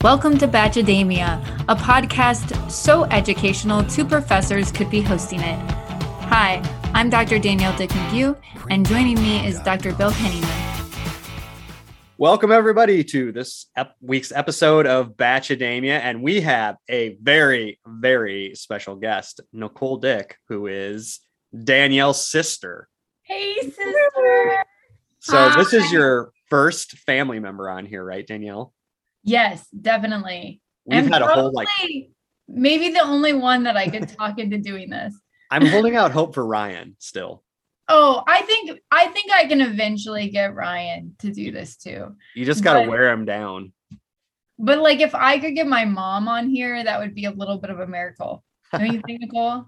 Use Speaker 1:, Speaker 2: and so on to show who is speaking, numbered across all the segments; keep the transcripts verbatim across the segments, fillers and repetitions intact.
Speaker 1: Welcome to Batchademia, a podcast so educational two professors could be hosting it. Hi, I'm Doctor Danielle Dick McGue, and joining me is Doctor Bill Pennyman.
Speaker 2: Welcome, everybody, to this ep- week's episode of Batchademia, and we have a very, very special guest, Nicole Dick, who is Danielle's sister.
Speaker 1: Hey, sister!
Speaker 2: So
Speaker 1: Hi.
Speaker 2: This is your first family member on here, right, Danielle?
Speaker 1: Yes, definitely.
Speaker 2: We've
Speaker 1: and
Speaker 2: had a whole like
Speaker 1: maybe the only one that I could talk into doing this.
Speaker 2: I'm holding out hope for Ryan still.
Speaker 1: Oh, I think I think I can eventually get Ryan to do this too.
Speaker 2: You just got to
Speaker 1: But-
Speaker 2: wear him down.
Speaker 1: But like if I could get my mom on here, that would be a little bit of a miracle. Don't you think, Nicole?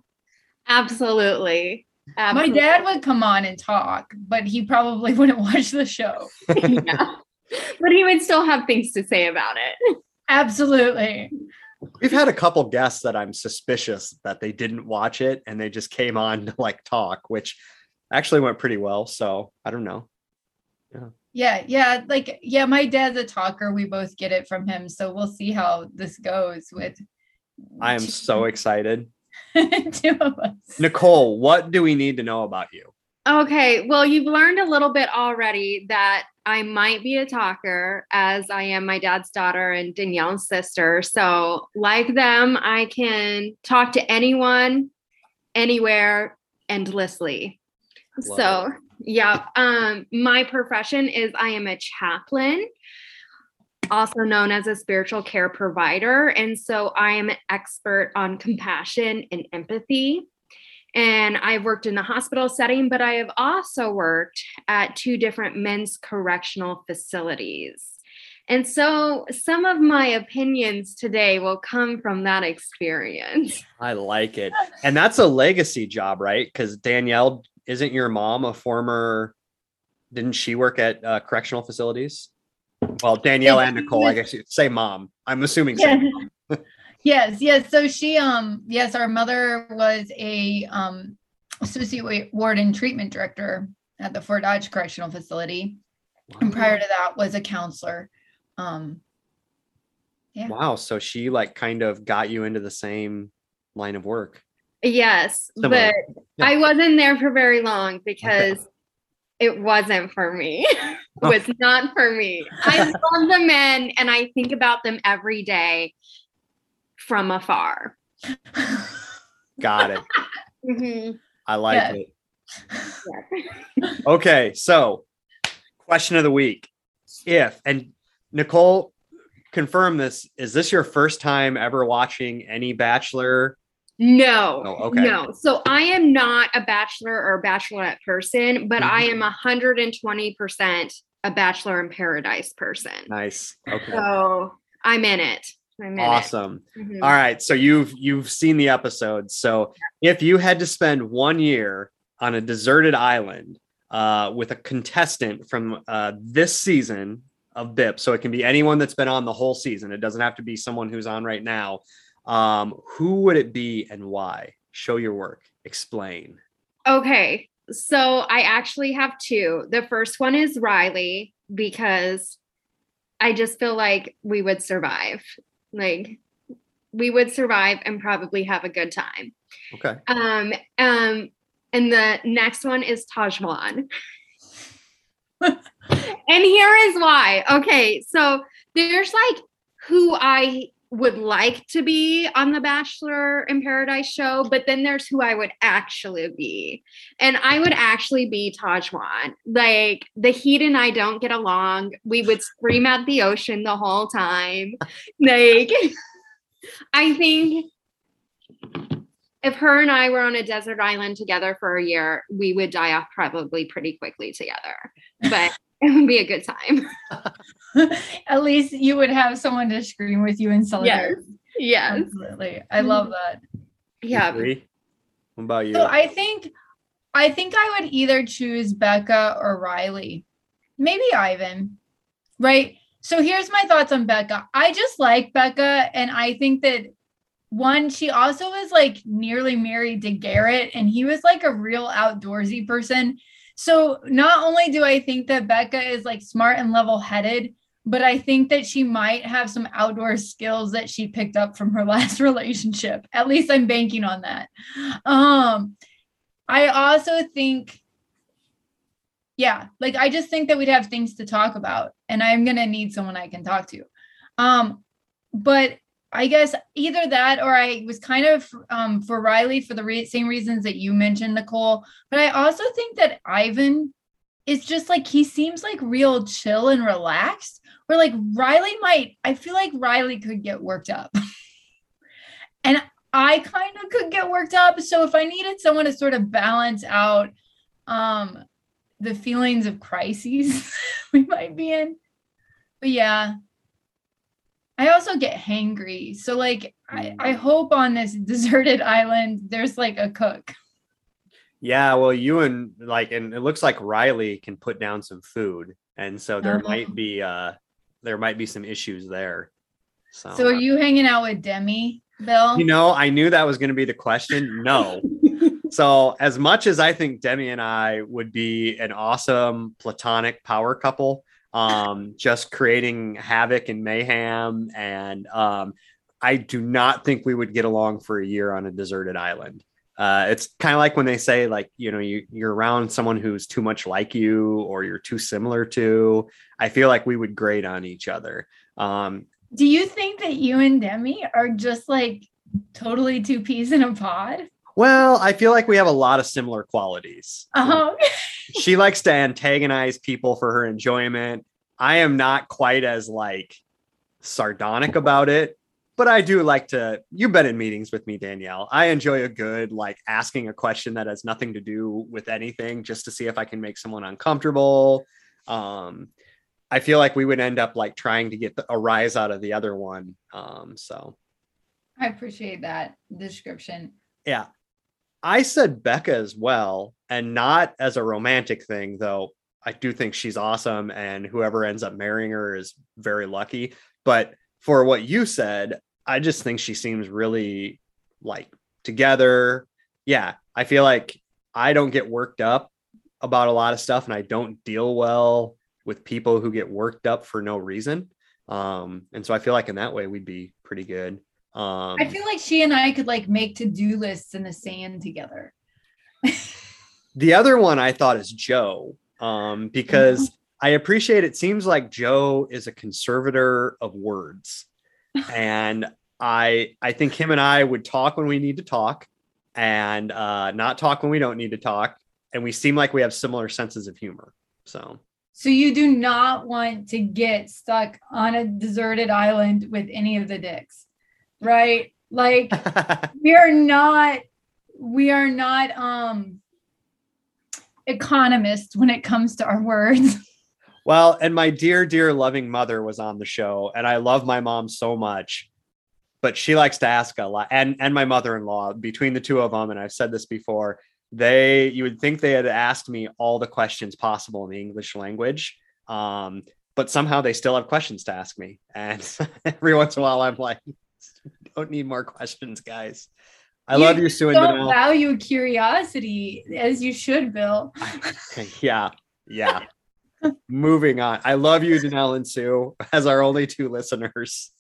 Speaker 3: Absolutely. Absolutely.
Speaker 1: My dad would come on and talk, but he probably wouldn't watch the show.
Speaker 3: Yeah. But he would still have things to say about it.
Speaker 1: Absolutely.
Speaker 2: We've had a couple guests that I'm suspicious that they didn't watch it and they just came on to like talk, which actually went pretty well. So I don't know.
Speaker 1: Yeah. Yeah. Yeah. Like, yeah, my dad's a talker. We both get it from him. So we'll see how this goes with.
Speaker 2: I am
Speaker 1: two,
Speaker 2: so excited.
Speaker 1: two of us.
Speaker 2: Nicole, what do we need to know about you?
Speaker 3: Okay. Well, you've learned a little bit already that I might be a talker, as I am my dad's daughter and Danielle's sister. So like them, I can talk to anyone, anywhere, endlessly.
Speaker 2: Love
Speaker 3: so
Speaker 2: it.
Speaker 3: yeah, um, my profession is I am a chaplain, also known as a spiritual care provider. And so I am an expert on compassion and empathy. And I've worked in the hospital setting, but I have also worked at two different men's correctional facilities. And so some of my opinions today will come from that experience.
Speaker 2: I like it. And that's a legacy job, right? Because Danielle, isn't your mom a former, didn't she work at uh, correctional facilities? Well, Danielle and Nicole, I guess you'd say mom. I'm assuming so.
Speaker 1: Yeah. Yes, yes. So she, um, yes, our mother was a um, associate warden treatment director at the Fort Dodge Correctional Facility, wow. And prior to that was a counselor. Um, yeah.
Speaker 2: Wow. So she like kind of got you into the same line of work.
Speaker 3: Yes,
Speaker 2: Similar.
Speaker 3: but
Speaker 2: Yeah.
Speaker 3: I wasn't there for very long because
Speaker 2: Okay.
Speaker 3: it wasn't for me. It was not for me. I love the men and I think about them every day from afar.
Speaker 2: Got it.
Speaker 3: Mm-hmm.
Speaker 2: I like
Speaker 1: Yeah.
Speaker 2: it.
Speaker 3: Yeah.
Speaker 2: Okay. So question of the week. If, and Nicole, confirm this, is this your first time ever watching any Bachelor?
Speaker 3: No,
Speaker 2: Oh, okay.
Speaker 3: no. So I am not a bachelor or bachelorette person, but
Speaker 2: Mhm.
Speaker 3: I am one hundred twenty percent a Bachelor in Paradise person.
Speaker 2: Nice. Okay.
Speaker 3: So I'm in it. I'm in
Speaker 2: Awesome.
Speaker 3: it. Mhm.
Speaker 2: All right. So you've, you've seen the episodes. So if you had to spend one year on a deserted island uh, with a contestant from uh, this season of B I P, so it can be anyone that's been on the whole season. It doesn't have to be someone who's on right now. Um, who would it be and why? Show your work. Explain.
Speaker 3: Okay. So I actually have two. The first one is Riley because I just feel like we would survive. Like we would survive and probably have a good time.
Speaker 2: Okay.
Speaker 3: Um, um, and the next one is Tajwan. And here is why. Okay, so there's like who I would like to be on the Bachelor in Paradise show, but then there's who I would actually be. And I would actually be Tajwan. Like the Heat and I don't get along. We would scream at the ocean the whole time. Like I think if her and I were on a desert island together for a year, we would die off probably pretty quickly together. But it would be a good time.
Speaker 1: At least you would have someone to scream with you in solidarity.
Speaker 3: Yes.
Speaker 1: Absolutely. I love that.
Speaker 3: Yeah.
Speaker 2: Agree? What about you?
Speaker 1: So I think, I think I would either choose Becca or Riley, maybe Ivan, right? So here's my thoughts on Becca. I just like Becca. And I think that one, she also was like nearly married to Garrett and he was like a real outdoorsy person. So not only do I think that Becca is like smart and level-headed, but I think that she might have some outdoor skills that she picked up from her last relationship. At least I'm banking on that. Um, I also think, yeah, like I just think that we'd have things to talk about, and I'm gonna need someone I can talk to. Um, but I guess either that, or I was kind of um, for Riley for the re- same reasons that you mentioned, Nicole. But I also think that Ivan is just like, he seems like real chill and relaxed. Where like Riley might, I feel like Riley could get worked up. And I kind of could get worked up. So if I needed someone to sort of balance out um, the feelings of crises we might be in. But yeah. I also get hangry. So like, I, I hope on this deserted island, there's like a cook.
Speaker 2: Yeah, well, you and like, and it looks like Riley can put down some food. And so there
Speaker 1: Oh.
Speaker 2: might be, uh, there might be some issues there. So,
Speaker 1: So are you hanging out with Demi, Bill?
Speaker 2: you know, I knew that was going to be the question. No. So as much as I think Demi and I would be an awesome platonic power couple, um, just creating havoc and mayhem, and um, I do not think we would get along for a year on a deserted island. Uh, it's kind of like when they say, like, you know, you, you're around someone who's too much like you or you're too similar to. I feel like we would grate on each other. Um,
Speaker 1: Do you think that you and Demi are just like totally two peas in a pod?
Speaker 2: well, I feel like we have a lot of similar qualities.
Speaker 1: Oh,
Speaker 2: She likes to antagonize people for her enjoyment. I am not quite as like sardonic about it, but I do like to, you've been in meetings with me, Danielle. I enjoy a good, like asking a question that has nothing to do with anything just to see if I can make someone uncomfortable. Um, I feel like we would end up like trying to get the, a rise out of the other one. Um, so.
Speaker 1: I appreciate that description.
Speaker 2: Yeah. I said Becca as well, and not as a romantic thing, though. I do think she's awesome, and whoever ends up marrying her is very lucky. But for what you said, I just think she seems really like together. Yeah, I feel like I don't get worked up about a lot of stuff, and I don't deal well with people who get worked up for no reason. Um, and so I feel like in that way we'd be pretty good. Um,
Speaker 1: I feel like she and I could like make to-do lists in the sand together.
Speaker 2: The other one I thought is Joe, um, because I appreciate it. Seems like Joe is a conservator of words, and I I think him and I would talk when we need to talk, and uh, not talk when we don't need to talk. And we seem like we have similar senses of humor. So,
Speaker 1: So you do not want to get stuck on a deserted island with any of the dicks, right? Like we are not, we are not um economists when it comes to our words.
Speaker 2: well, and my dear, dear loving mother was on the show, and I love my mom so much, but she likes to ask a lot. And and my mother-in-law, between the two of them, and I've said this before, they, you would think they had asked me all the questions possible in the English language. Um, but somehow they still have questions to ask me. And every once in a while I'm like, don't need more questions, guys. I
Speaker 1: You
Speaker 2: love you, Sue and
Speaker 1: don't
Speaker 2: Danelle.
Speaker 1: value curiosity as you should, Bill.
Speaker 2: Yeah. Yeah. Moving on. I love you, Danelle and Sue, as our only two listeners.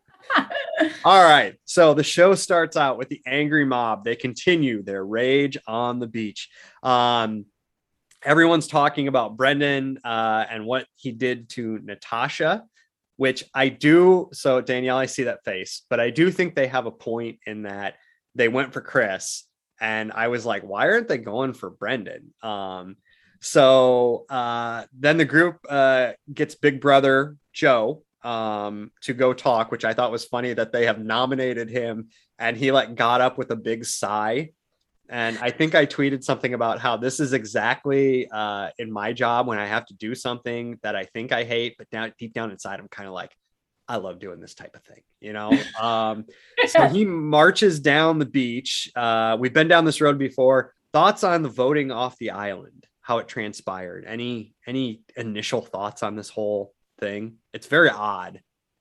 Speaker 2: All right. So the show starts out with the angry mob. They continue their rage on the beach. Um, everyone's talking about Brendan uh, and what he did to Natasha, which I do. So Danielle, I see that face, but I do think they have a point in that they went for Chris. And I was like, why aren't they going for Brendan? Um, so uh, then the group uh, gets Big Brother Joe um to go talk, which I thought was funny that they have nominated him, and he like got up with a big sigh. And I think I tweeted something about how this is exactly uh in my job when I have to do something that I think I hate, but down deep down inside I'm kind of like, I love doing this type of thing, you know. Um so he marches down the beach. Uh we've been down this road before. Thoughts on the voting off the island, how it transpired? Any any initial thoughts on this whole thing? It's very odd.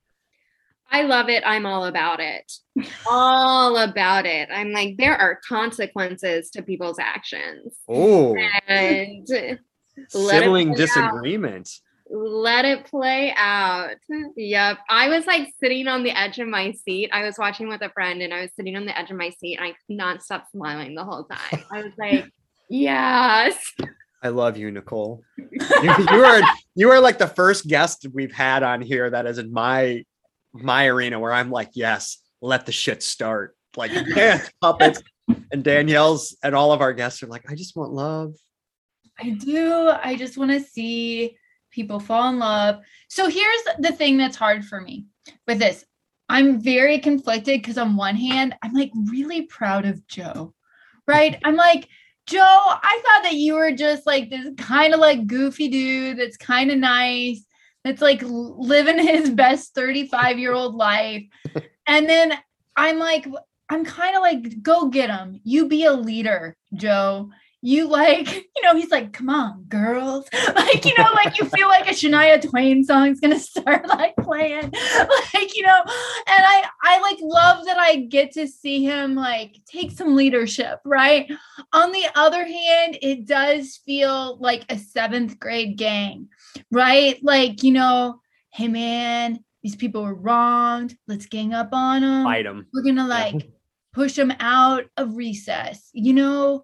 Speaker 3: I love it. I'm all about it. All about it. I'm like, there are consequences to people's actions.
Speaker 2: Oh,
Speaker 3: And let
Speaker 2: sibling
Speaker 3: it play out.
Speaker 2: disagreement.
Speaker 3: Let it play out. Yep. I was like sitting on the edge of my seat. I was watching with a friend and I was sitting on the edge of my seat and I could not stop smiling the whole time. I was like, yes.
Speaker 2: I love you, Nicole. You, you are you are like the first guest we've had on here that is in my my arena where I'm like, yes, let the shit start. Like dance puppets. And Danielle's and all of our guests are like, I just want love.
Speaker 1: I do. I just want to see people fall in love. So here's the thing that's hard for me with this. I'm very conflicted because on one hand, I'm like really proud of Joe, right? I'm like, Joe, I thought that you were just like this kind of like goofy dude that's kind of nice, that's like living his best thirty-five year old life. And then I'm like, I'm kind of like, go get him. You be a leader, Joe. You like, you know, he's like, come on, girls. Like, you know, like you feel like a Shania Twain song is going to start like playing. Like, you know, and I, I like love that I get to see him like take some leadership, right? On the other hand, it does feel like a seventh grade gang, right? Like, you know, hey man, these people were wronged. Let's gang up on them.
Speaker 2: Fight them.
Speaker 1: We're going to like yeah. push them out of recess, you know?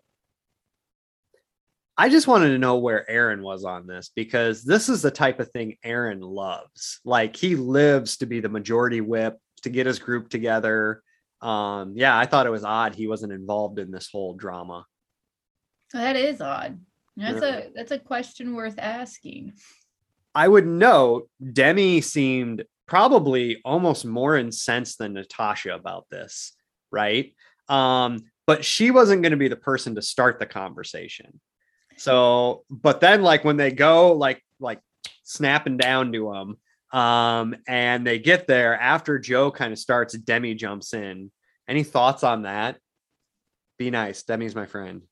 Speaker 2: I just wanted to know where Aaron was on this because this is the type of thing Aaron loves. Like he lives to be the majority whip, to get his group together. Um, yeah, I thought it was odd he wasn't involved in this whole drama.
Speaker 1: That is odd. That's yeah. a that's a question worth asking.
Speaker 2: I would note Demi seemed probably almost more incensed than Natasha about this, right? Um, but she wasn't going to be the person to start the conversation. So, but then like when they go like, like snapping down to them um, and they get there after Joe kind of starts, Demi jumps in. Any thoughts on that? Be nice. Demi's my friend.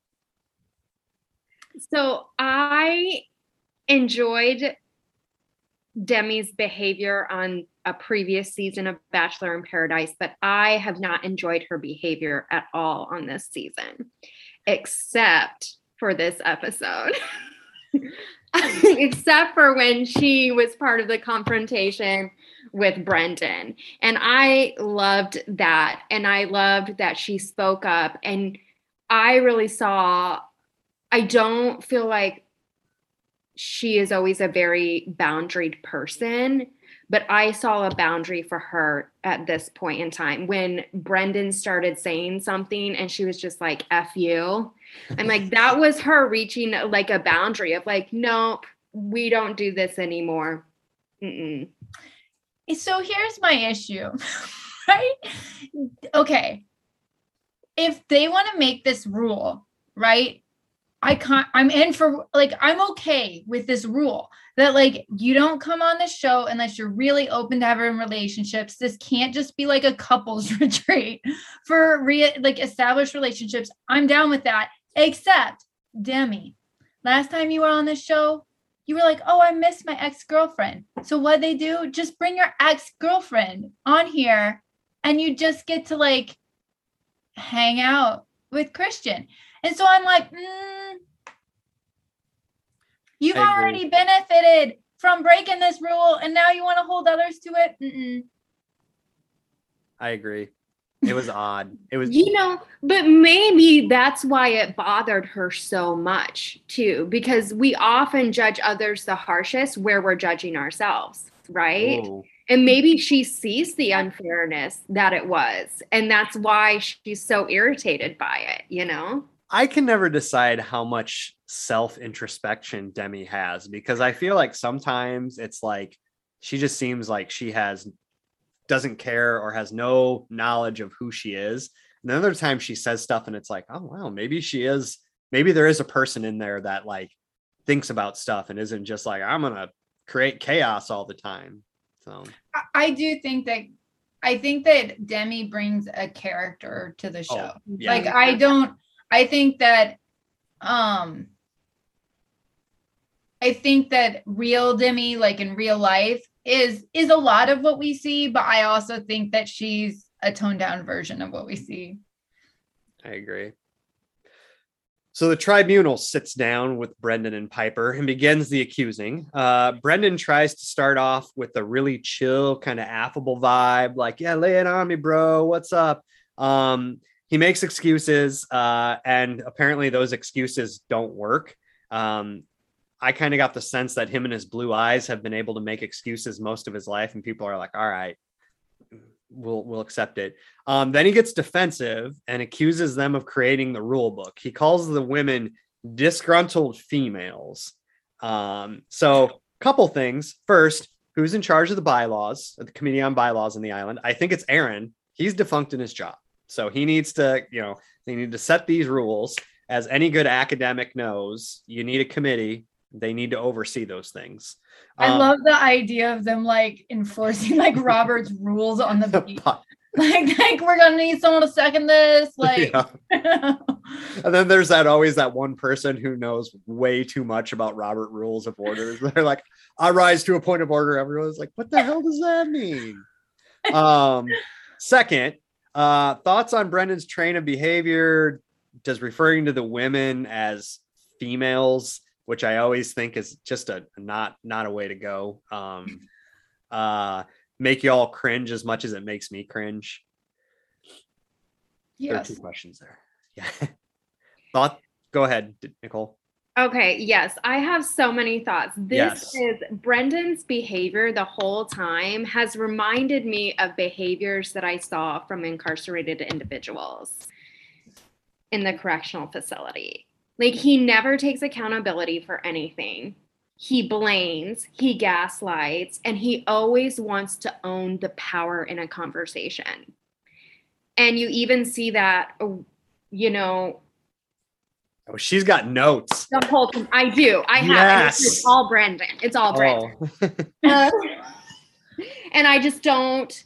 Speaker 3: So I enjoyed Demi's behavior on a previous season of Bachelor in Paradise, but I have not enjoyed her behavior at all on this season, except for this episode. Except for when she was part of the confrontation with Brendan. And I loved that. And I loved that she spoke up. And I really saw, I don't feel like she is always a very boundaried person, but I saw a boundary for her at this point in time when Brendan started saying something and she was just like, F you. I'm like, that was her reaching like a boundary of like, nope, we don't do this anymore. Mm-mm.
Speaker 1: So here's my issue, right? Okay. If they want to make this rule, right? I can't, I'm in for like, I'm okay with this rule that like, you don't come on the show unless you're really open to having relationships. This can't just be like a couples retreat for re- like established relationships. I'm down with that, except Demi. Last time you were on this show, you were like, oh, I miss my ex-girlfriend. So what they do, just bring your ex-girlfriend on here and you just get to like hang out with Christian. And so I'm like, mm, you've already benefited from breaking this rule, and now you want to hold others to it? Mm-mm.
Speaker 2: I agree. It was odd. It was,
Speaker 3: you know, but maybe that's why it bothered her so much too, because we often judge others the harshest where we're judging ourselves, right? Whoa. And maybe she sees the unfairness that it was, and that's why she's so irritated by it, you know?
Speaker 2: I can never decide how much self-introspection Demi has, because I feel like sometimes it's like she just seems like she has doesn't care or has no knowledge of who she is. And other times she says stuff and it's like, oh wow, maybe she is, maybe there is a person in there that like thinks about stuff and isn't just like, I'm gonna create chaos all the time. So
Speaker 1: I do think that I think that Demi brings a character to the show. Oh, yeah. Like I don't I think that um I think that real Demi, like in real life, is is a lot of what we see, but I also think that she's a toned down version of what we see.
Speaker 2: I agree. So the tribunal sits down with Brendan and Piper and begins the accusing. Uh, Brendan tries to start off with a really chill, kind of affable vibe, like, yeah, lay it on me, bro. What's up? Um, he makes excuses, uh, and apparently those excuses don't work. Um, I kind of got the sense that him and his blue eyes have been able to make excuses most of his life, and people are like, all right, we'll we'll accept it. Um, then he gets defensive and accuses them of creating the rule book. He calls the women disgruntled females. Um, so a couple things. First, who's in charge of the bylaws, of the committee on bylaws in the island? I think it's Aaron. He's defunct in his job. So he needs to, you know, they need to set these rules. As any good academic knows, you need a committee. They need to oversee those things.
Speaker 1: I
Speaker 2: Um,
Speaker 1: love the idea of them like enforcing like Robert's rules on the beat. Like, like we're gonna need someone to second this. Like,
Speaker 2: yeah. And then there's that always that one person who knows way too much about Robert Rules of Order. They're like, I rise to a point of order. Everyone's like, what the hell does that mean? Um, second, uh, thoughts on Brendan's train of behavior. Does referring to the women as females, which I always think is just a not not a way to go. Um, uh, make you all cringe as much as it makes me cringe.
Speaker 1: yes.
Speaker 2: There are two questions there. Yeah. Thought? Go ahead, Nicole.
Speaker 3: Okay, yes, I have so many thoughts. This
Speaker 2: Yes.
Speaker 3: is Brendan's behavior the whole time has reminded me of behaviors that I saw from incarcerated individuals in the correctional facility. Like, he never takes accountability for anything. He blames, he gaslights, and he always wants to own the power in a conversation. And you even see that, you know,
Speaker 2: Oh, she's got notes.
Speaker 3: the whole time. I do. I have.
Speaker 2: Yes.
Speaker 3: It's, it's all Brendan. It's all Brendan.
Speaker 2: Oh.
Speaker 3: Uh, and I just don't,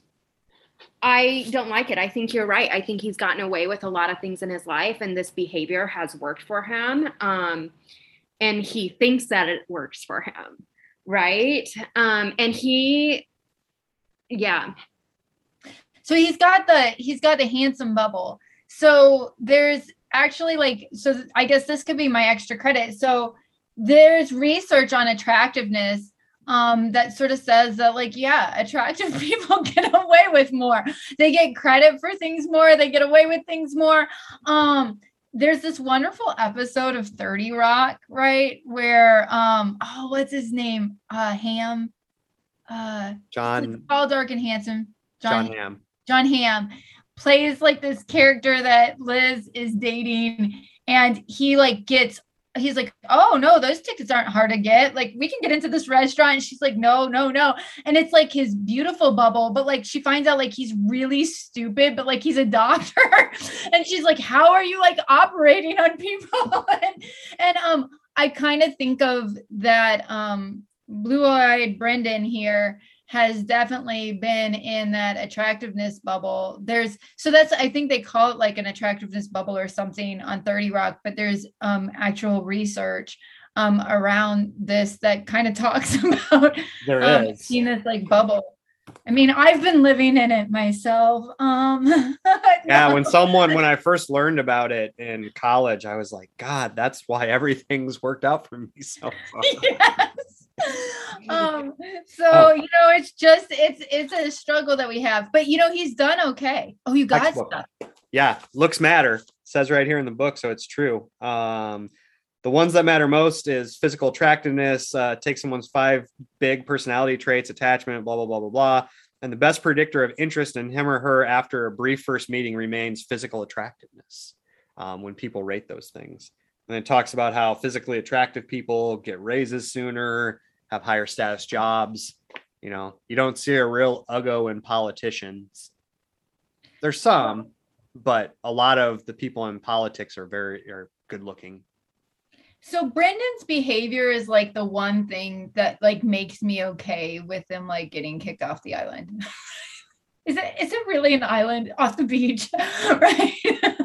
Speaker 3: I don't like it. I think you're right. I think he's gotten away with a lot of things in his life, and this behavior has worked for him. Um, and he thinks that it works for him. Right. Um, and he, yeah.
Speaker 1: So he's got the he's got the handsome bubble. So there's actually like, so I guess this could be my extra credit. So there's research on attractiveness um, that sort of says that, like, yeah, attractive people get away with more. They get credit for things more. They get away with things more. Um, there's this wonderful episode of thirty Rock, right? Where, um, oh, what's his name? Uh, Ham. Uh,
Speaker 2: John.
Speaker 1: Tall, dark, and handsome.
Speaker 2: John Hamm.
Speaker 1: John Hamm plays like this character that Liz is dating, and he like gets, he's like, oh no, those tickets aren't hard to get. Like, we can get into this restaurant. And she's like, no, no, no. And it's like his beautiful bubble, but like she finds out like he's really stupid, but like he's a doctor. And she's like, how are you like operating on people? and, and um, I kind of think of that um blue-eyed Brendan here has definitely been in that attractiveness bubble. There's, so that's, I think they call it like an attractiveness bubble or something on thirty Rock, but there's um, actual research um, around this that kind of talks about
Speaker 2: There
Speaker 1: um,
Speaker 2: is.
Speaker 1: seeing this like bubble. I mean, I've been living in it myself. Um,
Speaker 2: Yeah,
Speaker 1: no.
Speaker 2: when someone, when I first learned about it in college, I was like, God, that's why everything's worked out for me so far.
Speaker 1: Yes. Um, so
Speaker 2: Oh.
Speaker 1: you know, it's just it's it's a struggle that we have, but you know, he's done okay. Oh, you got
Speaker 2: Textbook.
Speaker 1: stuff.
Speaker 2: Yeah, looks matter. Says right here in the book, so it's true. Um, the ones that matter most is physical attractiveness, uh, take someone's five big personality traits, attachment, blah, blah, blah, blah, blah. And the best predictor of interest in him or her after a brief first meeting remains physical attractiveness, um, when people rate those things. And it talks about how physically attractive people get raises sooner, have higher status jobs. You know, you don't see a real uggo in politicians. There's some, but a lot of the people in politics are very are good looking.
Speaker 1: So Brendan's behavior is like the one thing that like makes me okay with him like getting kicked off the island. Is it is it really an island off the beach? Right.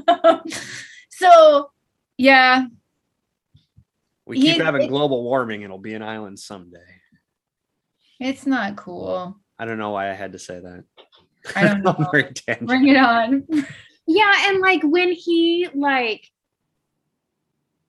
Speaker 1: So yeah.
Speaker 2: We keep
Speaker 1: He-
Speaker 2: having
Speaker 1: it-
Speaker 2: global warming, it'll be an island someday.
Speaker 1: It's not cool.
Speaker 2: I don't know why I had to say that.
Speaker 1: I don't know.
Speaker 2: I'm very tangent.
Speaker 1: Bring it on.
Speaker 3: Yeah, and like when he like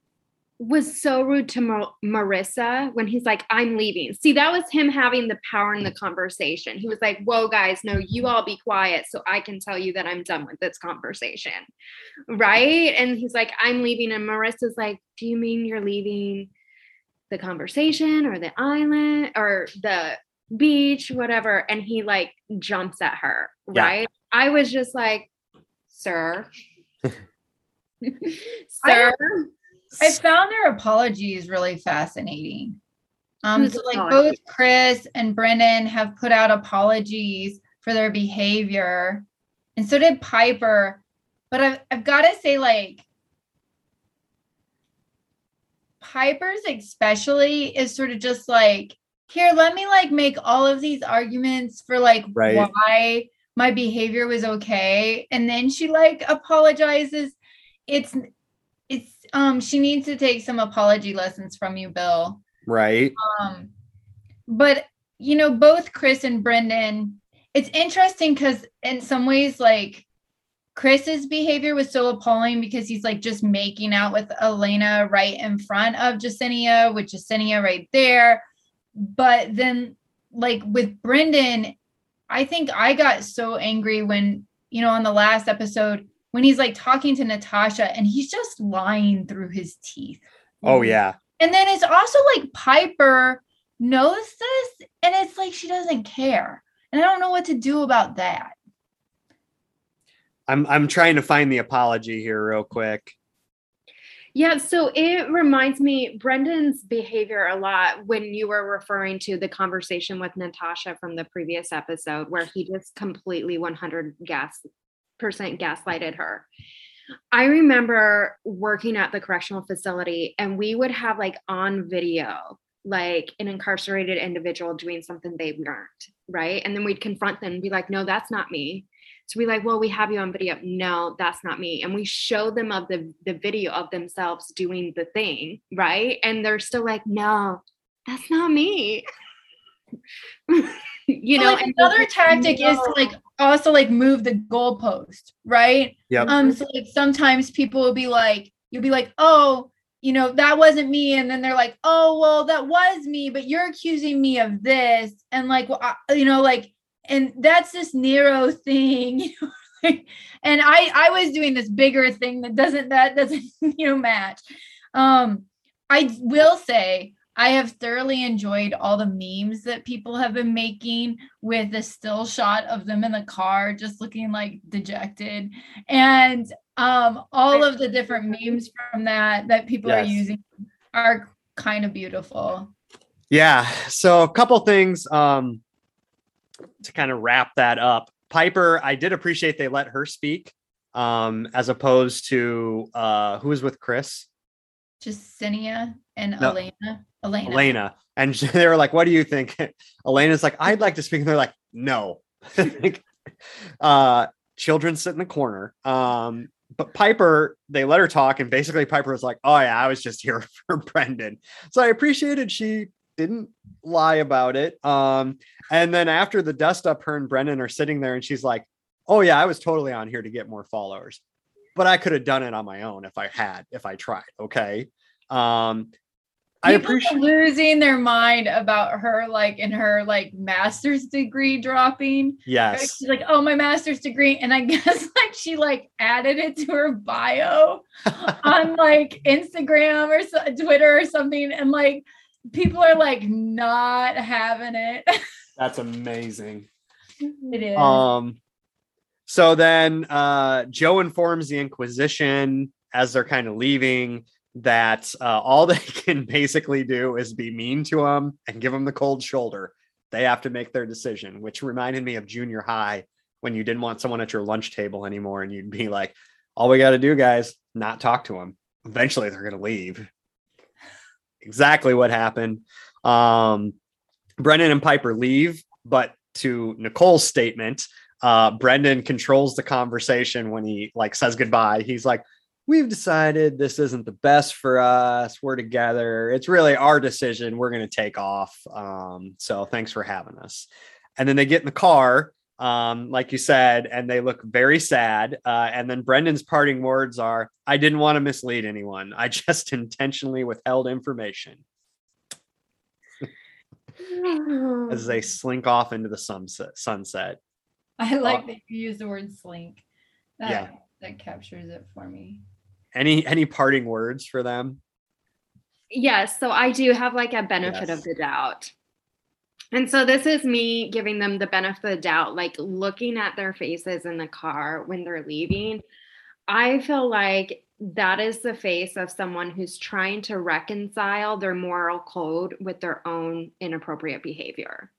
Speaker 3: was so rude to Mar- Marissa when he's like, I'm leaving. See, that was him having the power in the conversation. He was like, whoa, guys, no, you all be quiet so I can tell you that I'm done with this conversation. Right? And he's like, I'm leaving. And Marissa's like, do you mean you're leaving the conversation or the island or the beach, whatever? And he like jumps at her. Right? Yeah. I was just like, sir. Sir.
Speaker 1: I found their apologies really fascinating. Um, so like both Chris and Brendan have put out apologies for their behavior, and so did Piper. But I've I've got to say, like, Piper's especially is sort of just like, here, let me like make all of these arguments for like right. why my behavior was okay, and then she like apologizes. It's it's um she needs to take some apology lessons from you, Bill.
Speaker 2: Right.
Speaker 1: Um, but you know, both Chris and Brendan, it's interesting because in some ways, like Chris's behavior was so appalling because he's like just making out with Elena right in front of Jasenia, with Jasenia right there. But then like with Brendan, I think I got so angry when, you know, on the last episode, when he's like talking to Natasha and he's just lying through his teeth.
Speaker 2: Oh, yeah.
Speaker 1: And then it's also like Piper knows this and it's like she doesn't care. And I don't know what to do about that.
Speaker 2: I'm I'm trying to find the apology here real quick.
Speaker 3: Yeah, so it reminds me Brendan's behavior a lot when you were referring to the conversation with Natasha from the previous episode where he just completely one hundred gas percent gaslighted her. I remember working at the correctional facility and we would have like on video, like an incarcerated individual doing something they weren't, right? And then we'd confront them and be like, no, that's not me. So we're like, well, we have you on video. No, that's not me. And we show them of the, the video of themselves doing the thing, right? And they're still like, no, that's not me. You
Speaker 1: but
Speaker 3: know,
Speaker 1: like another tactic no. is to like also like move the goalpost, right?
Speaker 2: Yeah.
Speaker 1: Um. So like sometimes people will be like, you'll be like, oh, you know, that wasn't me, and then they're like, oh, well, that was me, but you're accusing me of this, and like, well, I, you know, like, and that's this Nero thing, you know, like, and I I was doing this bigger thing that doesn't that doesn't you know match. Um, I will say. I have thoroughly enjoyed all the memes that people have been making with the still shot of them in the car, just looking like dejected. And um, all of the different memes from that that people yes. are using are kind of beautiful.
Speaker 2: Yeah. So a couple things um, to kind of wrap that up. Piper, I did appreciate they let her speak um, as opposed to uh, who was with Chris?
Speaker 1: Jasenia and
Speaker 2: no.
Speaker 1: Elena. Elena.
Speaker 2: Elena. And they were like, what do you think? Elena's like, I'd like to speak. And they're like, no. uh, children sit in the corner. Um, but Piper, they let her talk. And basically Piper was like, oh yeah, I was just here for Brendan. So I appreciated she didn't lie about it. Um, and then after the dust up, her and Brendan are sitting there and she's like, oh yeah, I was totally on here to get more followers, but I could have done it on my own if I had, if I tried. Okay. Um, I
Speaker 1: People
Speaker 2: appreciate
Speaker 1: losing their mind about her, like in her like master's degree dropping.
Speaker 2: Yes.
Speaker 1: Right? She's like, oh, my master's degree. And I guess like she like added it to her bio on like Instagram or so, Twitter or something. And like people are like not having it.
Speaker 2: That's amazing.
Speaker 1: It is.
Speaker 2: Um, so then uh, Joe informs the Inquisition as they're kind of leaving that uh, all they can basically do is be mean to them and give them the cold shoulder. They have to make their decision, which reminded me of junior high when you didn't want someone at your lunch table anymore. And you'd be like, all we got to do, guys, not talk to them. Eventually they're going to leave. Exactly what happened. Um, Brendan and Piper leave, but to Nicole's statement, uh, Brendan controls the conversation when he like says goodbye. He's like, we've decided this isn't the best for us. We're together. It's really our decision. We're going to take off. Um, so thanks for having us. And then they get in the car. um, like you said, and they look very sad. Uh, and then Brendan's parting words are, I didn't want to mislead anyone. I just intentionally withheld information. As they slink off into the sunset. sunset.
Speaker 1: I like uh, that you use the word slink. That,
Speaker 2: yeah.
Speaker 1: That captures it for me.
Speaker 2: Any any parting words for them?
Speaker 3: Yes. So I do have like a benefit yes. of the doubt. And so this is me giving them the benefit of the doubt, like looking at their faces in the car when they're leaving. I feel like that is the face of someone who's trying to reconcile their moral code with their own inappropriate behavior.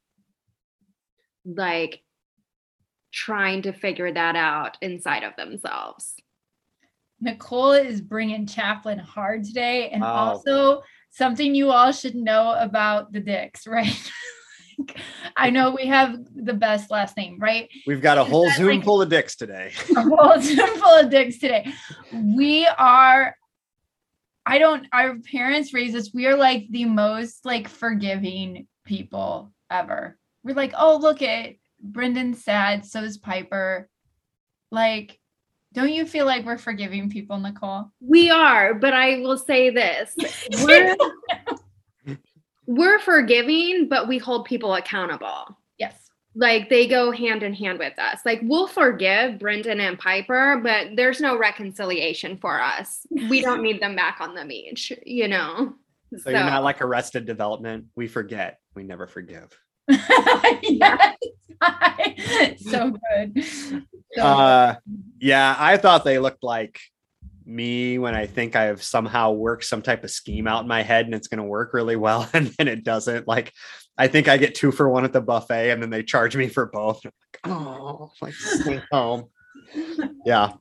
Speaker 3: Like trying to figure that out inside of themselves.
Speaker 1: Nicole is bringing Chaplin hard today. And
Speaker 2: oh.
Speaker 1: also something you all should know about the Dicks, right? I know we have the best last name, right?
Speaker 2: We've got a whole that, Zoom like, full of dicks today.
Speaker 1: A whole Zoom full of dicks today. We are, I don't, our parents raised us, we are like the most like forgiving people ever. We're like, oh, look at Brendan's sad, so is Piper. Like, don't you feel like we're forgiving people, Nicole?
Speaker 3: We are, but I will say this. We're, we're forgiving, but we hold people accountable.
Speaker 1: Yes.
Speaker 3: Like they go hand in hand with us. Like we'll forgive Brendan and Piper, but there's no reconciliation for us. We don't need them back on the beach, you know?
Speaker 2: So, so. You're not like Arrested Development. We forget. We never forgive.
Speaker 1: Yes. So good. So
Speaker 2: uh, good. Yeah, I thought they looked like me when I think I've somehow worked some type of scheme out in my head and it's going to work really well. And then it doesn't. Like, I think I get two for one at the buffet and then they charge me for both. I'm like, oh, like stay home. Yeah.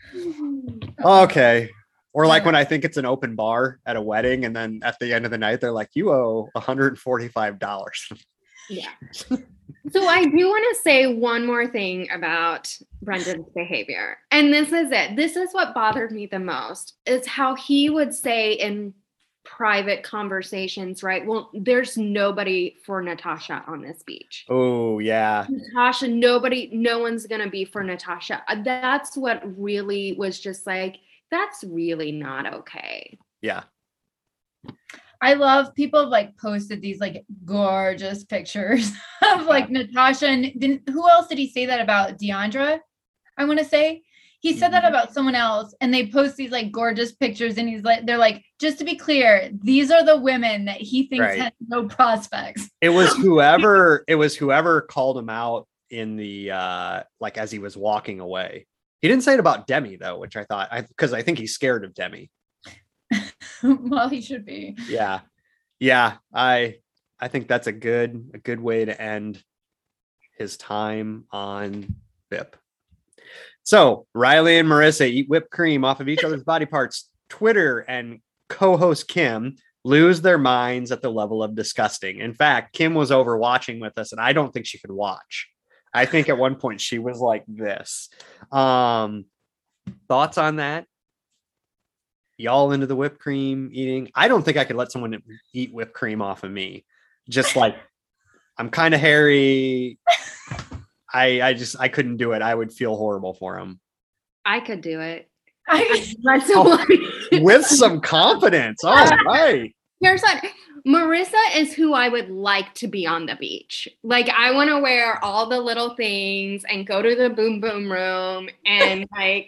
Speaker 2: Okay. Or like when I think it's an open bar at a wedding and then at the end of the night, they're like, you owe one hundred forty-five dollars.
Speaker 3: Yeah. So I do want to say one more thing about Brendan's behavior. And this is it. This is what bothered me the most is how he would say in private conversations, right? Well, there's nobody for Natasha on this beach.
Speaker 2: Oh, yeah.
Speaker 3: Natasha, nobody, no one's going to be for Natasha. That's what really was just like, that's really not okay.
Speaker 2: Yeah.
Speaker 1: I love people have like posted these like gorgeous pictures of like Natasha and didn't, who else did he say that about? Deandra, I want to say. He said that about someone else and they post these like gorgeous pictures and he's like, they're like, just to be clear, these are the women that he thinks right. has no prospects.
Speaker 2: It was whoever, it was whoever called him out in the, uh, like as he was walking away. He didn't say it about Demi though, which I thought, I because I think he's scared of Demi.
Speaker 1: Well, he should be.
Speaker 2: Yeah. Yeah. I, I think that's a good, a good way to end his time on V I P. So Riley and Marissa eat whipped cream off of each other's body parts. Twitter and co-host Kim lose their minds at the level of disgusting. In fact, Kim was over watching with us and I don't think she could watch. I think at one point she was like this. Um, thoughts on that? Y'all into the whipped cream eating? I don't think I could let someone eat whipped cream off of me. Just like, I'm kind of hairy. I, I just, I couldn't do it. I would feel horrible for him.
Speaker 3: I could do it.
Speaker 1: I,
Speaker 2: oh, with some confidence. All right.
Speaker 3: Here's what, Marissa is who I would like to be on the beach. Like, I want to wear all the little things and go to the boom boom room and like...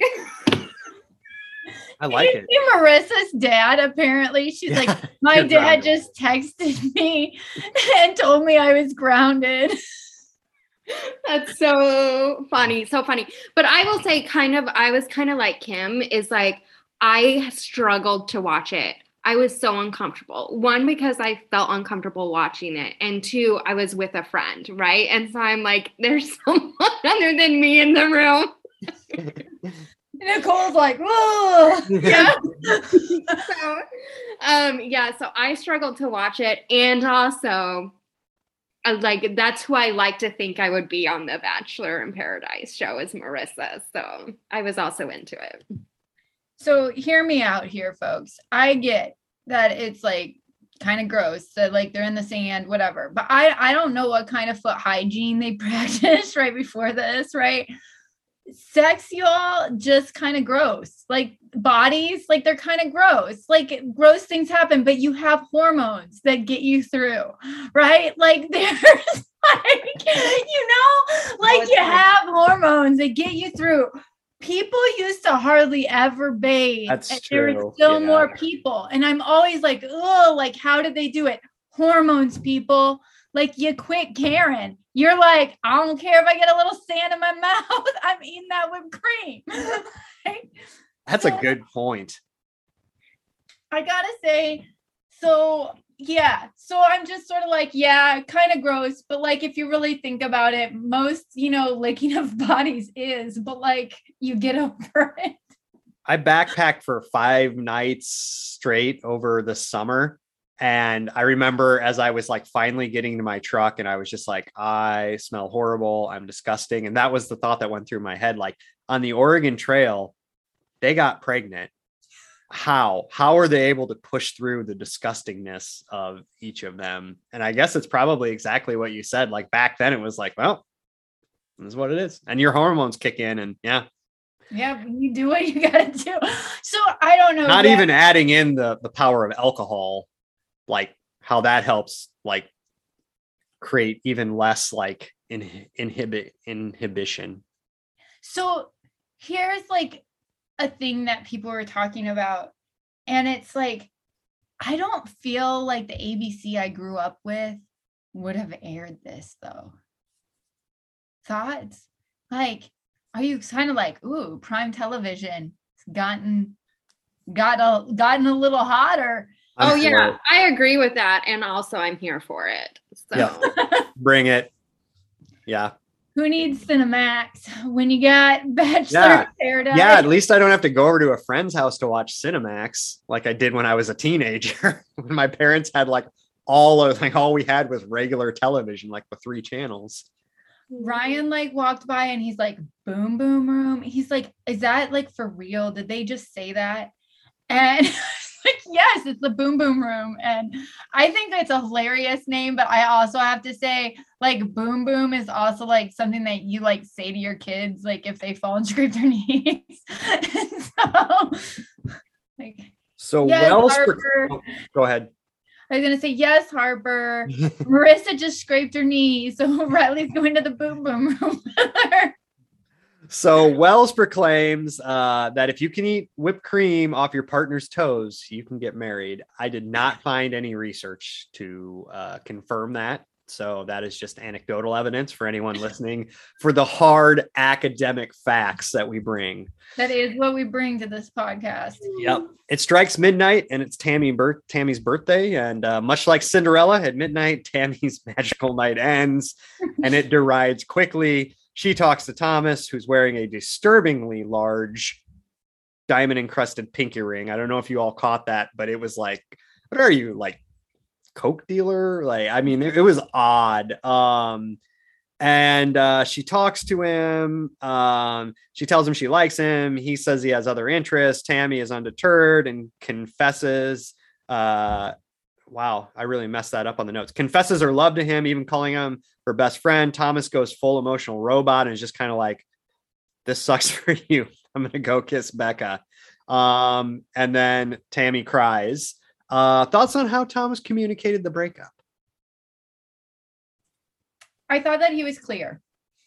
Speaker 2: I like it.
Speaker 1: Marissa's dad, apparently, she's yeah, like, my dad grounded. just texted me and told me I was grounded.
Speaker 3: That's so funny. So funny. But I will say kind of, I was kind of like Kim is like, I struggled to watch it. I was so uncomfortable. One, because I felt uncomfortable watching it. And two, I was with a friend, right? And so I'm like, there's someone other than me in the room.
Speaker 1: Nicole's like, whoa.
Speaker 3: Yeah. so, um, yeah, so I struggled to watch it. And also, uh, like, that's who I like to think I would be on the Bachelor in Paradise show is Marissa. So I was also into it.
Speaker 1: So hear me out here, folks. I get that it's like kind of gross. So like they're in the sand, whatever. But I I don't know what kind of foot hygiene they practiced right before this, right? Sex, y'all, just kind of gross. Like bodies, like they're kind of gross. Like gross things happen, but you have hormones that get you through, right? Like there's like, you know, like you have hormones that get you through. People used to hardly ever bathe.
Speaker 2: That's
Speaker 1: and
Speaker 2: true.
Speaker 1: There were still
Speaker 2: Yeah.
Speaker 1: more people. And I'm always like, oh, like, how did they do it? Hormones, people. Like, you quit caring. You're like, I don't care if I get a little sand in my mouth. I'm eating that whipped cream. Right?
Speaker 2: That's
Speaker 1: So,
Speaker 2: a good point.
Speaker 1: I gotta say, so yeah, so I'm just sort of like, yeah, kind of gross, but like if you really think about it, most, you know, licking of bodies is, but like you get over it.
Speaker 2: I backpacked for five nights straight over the summer. And I remember as I was like finally getting to my truck and I was just like, I smell horrible. I'm disgusting. And that was the thought that went through my head. Like on the Oregon Trail, they got pregnant. How? How are they able to push through the disgustingness of each of them? And I guess it's probably exactly what you said. Like back then it was like, well, this is what it is. And your hormones kick in and yeah.
Speaker 1: Yeah, you do what you gotta do. So I don't know.
Speaker 2: Not
Speaker 1: yet.
Speaker 2: even adding in the the power of alcohol, like how that helps like create even less like in, inhibit inhibition.
Speaker 1: So here's like a thing that people were talking about, and it's like, I don't feel like the A B C I grew up with would have aired this though. Thoughts? Like, are you kind of like, ooh, prime television it's gotten got a gotten a little hotter?
Speaker 2: I'm
Speaker 3: oh
Speaker 2: for
Speaker 3: yeah,
Speaker 2: it.
Speaker 3: I agree with that, and also I'm here for it. So
Speaker 2: Yeah. Bring it. Yeah.
Speaker 1: Who needs Cinemax when you got Bachelor
Speaker 2: Yeah.
Speaker 1: in Paradise?
Speaker 2: Yeah, at least I don't have to go over to a friend's house to watch Cinemax like I did when I was a teenager. When my parents had like all of like all we had was regular television, like the three channels.
Speaker 1: Ryan like walked by and he's like, boom boom room. He's like, is that like for real? Did they just say that? And like, yes, it's the boom boom room. And I think it's a hilarious name, but I also have to say, like, boom boom is also like something that you like say to your kids, like if they fall and scrape their knees. so like,
Speaker 2: So
Speaker 1: yes,
Speaker 2: Wells,
Speaker 1: Harper.
Speaker 2: oh, go ahead.
Speaker 1: I was gonna say, yes, Harper. Marissa just scraped her knee, so Riley's going to the boom boom room.
Speaker 2: So Wells proclaims uh, that if you can eat whipped cream off your partner's toes, you can get married. I did not find any research to uh, confirm that. So that is just anecdotal evidence for anyone listening for the hard academic facts that we bring.
Speaker 1: That is what we bring to this podcast.
Speaker 2: Yep. It strikes midnight and it's Tammy birth Tammy's birthday. And uh, much like Cinderella at midnight, Tammy's magical night ends and it derides quickly. She talks to Thomas, who's wearing a disturbingly large diamond encrusted pinky ring. I don't know if you all caught that, but it was like, what are you, like coke dealer? Like, I mean, it, it was odd. Um, and uh, she talks to him. Um, she tells him she likes him. He says he has other interests. Tammy is undeterred and confesses. Uh, wow, I really messed that up on the notes. Confesses her love to him, even calling him her best friend. Thomas goes full emotional robot and is just kind of like, this sucks for you. I'm going to go kiss Becca. Um, and then Tammy cries. Uh, thoughts on how Thomas communicated the breakup?
Speaker 1: I thought that he was clear.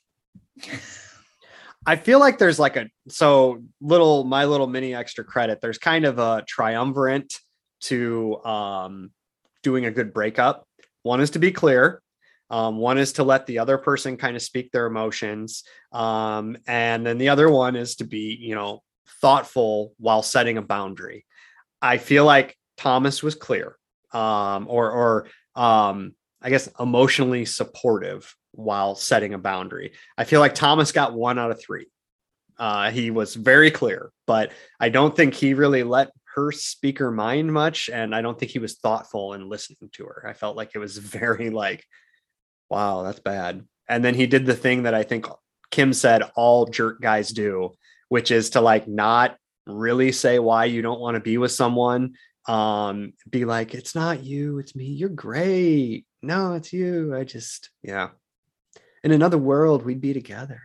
Speaker 2: I feel like there's like a, so little, my little mini extra credit. There's kind of a triumvirate to um, doing a good breakup. One is to be clear. Um, one is to let the other person kind of speak their emotions. Um, and then the other one is to be, you know, thoughtful while setting a boundary. I feel like Thomas was clear, um, or, or um, I guess emotionally supportive while setting a boundary. I feel like Thomas got one out of three. Uh, he was very clear, but I don't think he really let her speak her mind much. And I don't think he was thoughtful in listening to her. I felt like it was very like, wow, that's bad. And then he did the thing that I think Kim said all jerk guys do, which is to like not really say why you don't want to be with someone. Um, be like, it's not you, it's me. You're great. No, it's you. I just, yeah. In another world, we'd be together.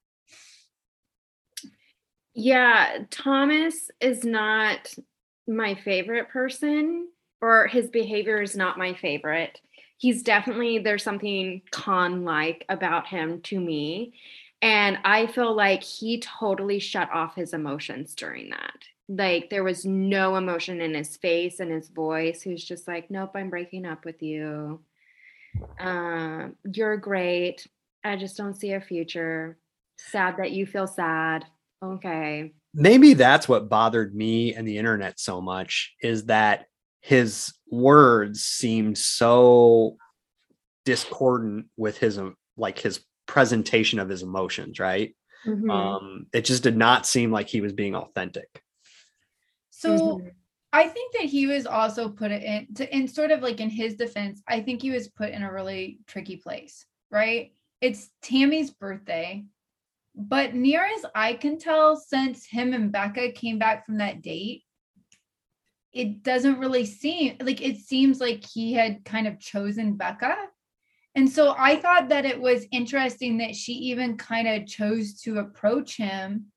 Speaker 3: Yeah, Thomas is not my favorite person, or his behavior is not my favorite. He's definitely, there's something con-like about him to me. And I feel like he totally shut off his emotions during that. Like there was no emotion in his face and his voice. He was just like, nope, I'm breaking up with you. Um, you're great. I just don't see a future. Sad that you feel sad. Okay.
Speaker 2: Maybe that's what bothered me and the internet so much, is that his words seemed so discordant with his, like his presentation of his emotions, right?
Speaker 3: Mm-hmm.
Speaker 2: Um, it just did not seem like he was being authentic.
Speaker 1: So
Speaker 3: Mhm.
Speaker 1: I think that he was also put it in to, in sort of like in his defense, I think he was put in a really tricky place, right? It's Tammy's birthday, but near as I can tell, since him and Becca came back from that date, it doesn't really seem like, it seems like he had kind of chosen Becca. And so I thought that it was interesting that she even kind of chose to approach him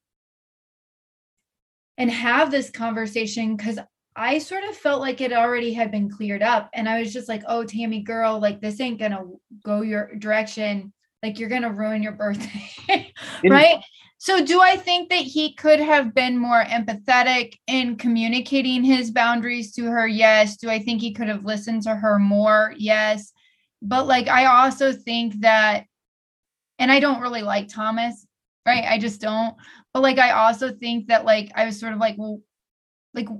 Speaker 1: and have this conversation, because I sort of felt like it already had been cleared up. And I was just like, oh, Tammy girl, like this ain't gonna go your direction. Like you're gonna ruin your birthday. Right? So do I think that he could have been more empathetic in communicating his boundaries to her? Yes. Do I think he could have listened to her more? Yes. But like, I also think that, and I don't really like Thomas, right? I just don't. But like, I also think that like, I was sort of like, well, like,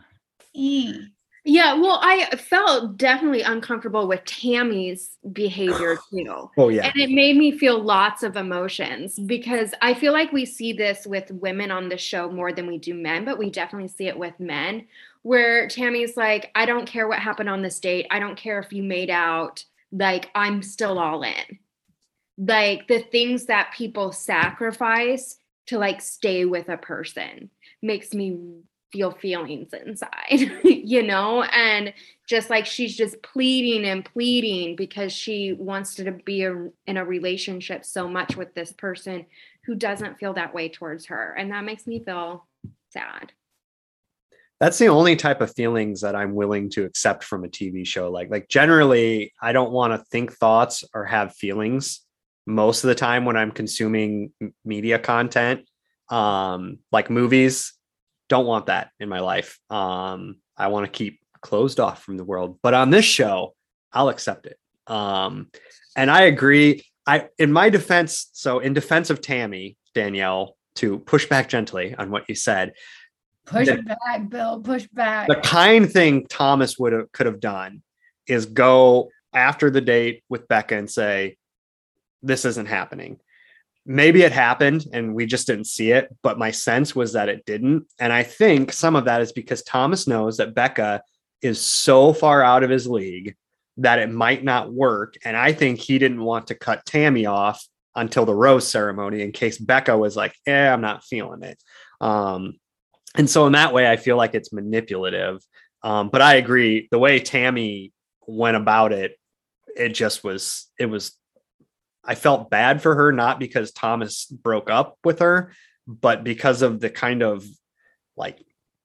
Speaker 1: e.
Speaker 3: Yeah, well, I felt definitely uncomfortable with Tammy's behavior too.
Speaker 2: Oh, yeah.
Speaker 3: And it made me feel lots of emotions, because I feel like we see this with women on the show more than we do men, but we definitely see it with men, where Tammy's like, I don't care what happened on this date. I don't care if you made out. Like, I'm still all in. Like the things that people sacrifice to like stay with a person makes me feel feelings inside, you know? And just like she's just pleading and pleading because she wants to be a, in a relationship so much with this person who doesn't feel that way towards her. And that makes me feel sad.
Speaker 2: That's the only type of feelings that I'm willing to accept from a T V show. Like, like generally, I don't want to think thoughts or have feelings most of the time when I'm consuming media content, um, like movies. Don't want that in my life. Um, I want to keep closed off from the world. But on this show, I'll accept it. Um, and I agree. I, in my defense, so in defense of Tammy, Danielle, to push back gently on what you said.
Speaker 1: Push
Speaker 2: the,
Speaker 1: back, Bill, push back.
Speaker 2: The kind thing Thomas would have could have done is go after the date with Becca and say, this isn't happening. Maybe it happened and we just didn't see it, but my sense was that it didn't. And I think some of that is because Thomas knows that Becca is so far out of his league that it might not work. And I think he didn't want to cut Tammy off until the rose ceremony in case Becca was like, eh, I'm not feeling it. Um, and so in that way, I feel like it's manipulative. Um, but I agree, the way Tammy went about it, it just was, it was, I felt bad for her, not because Thomas broke up with her, but because of the kind of like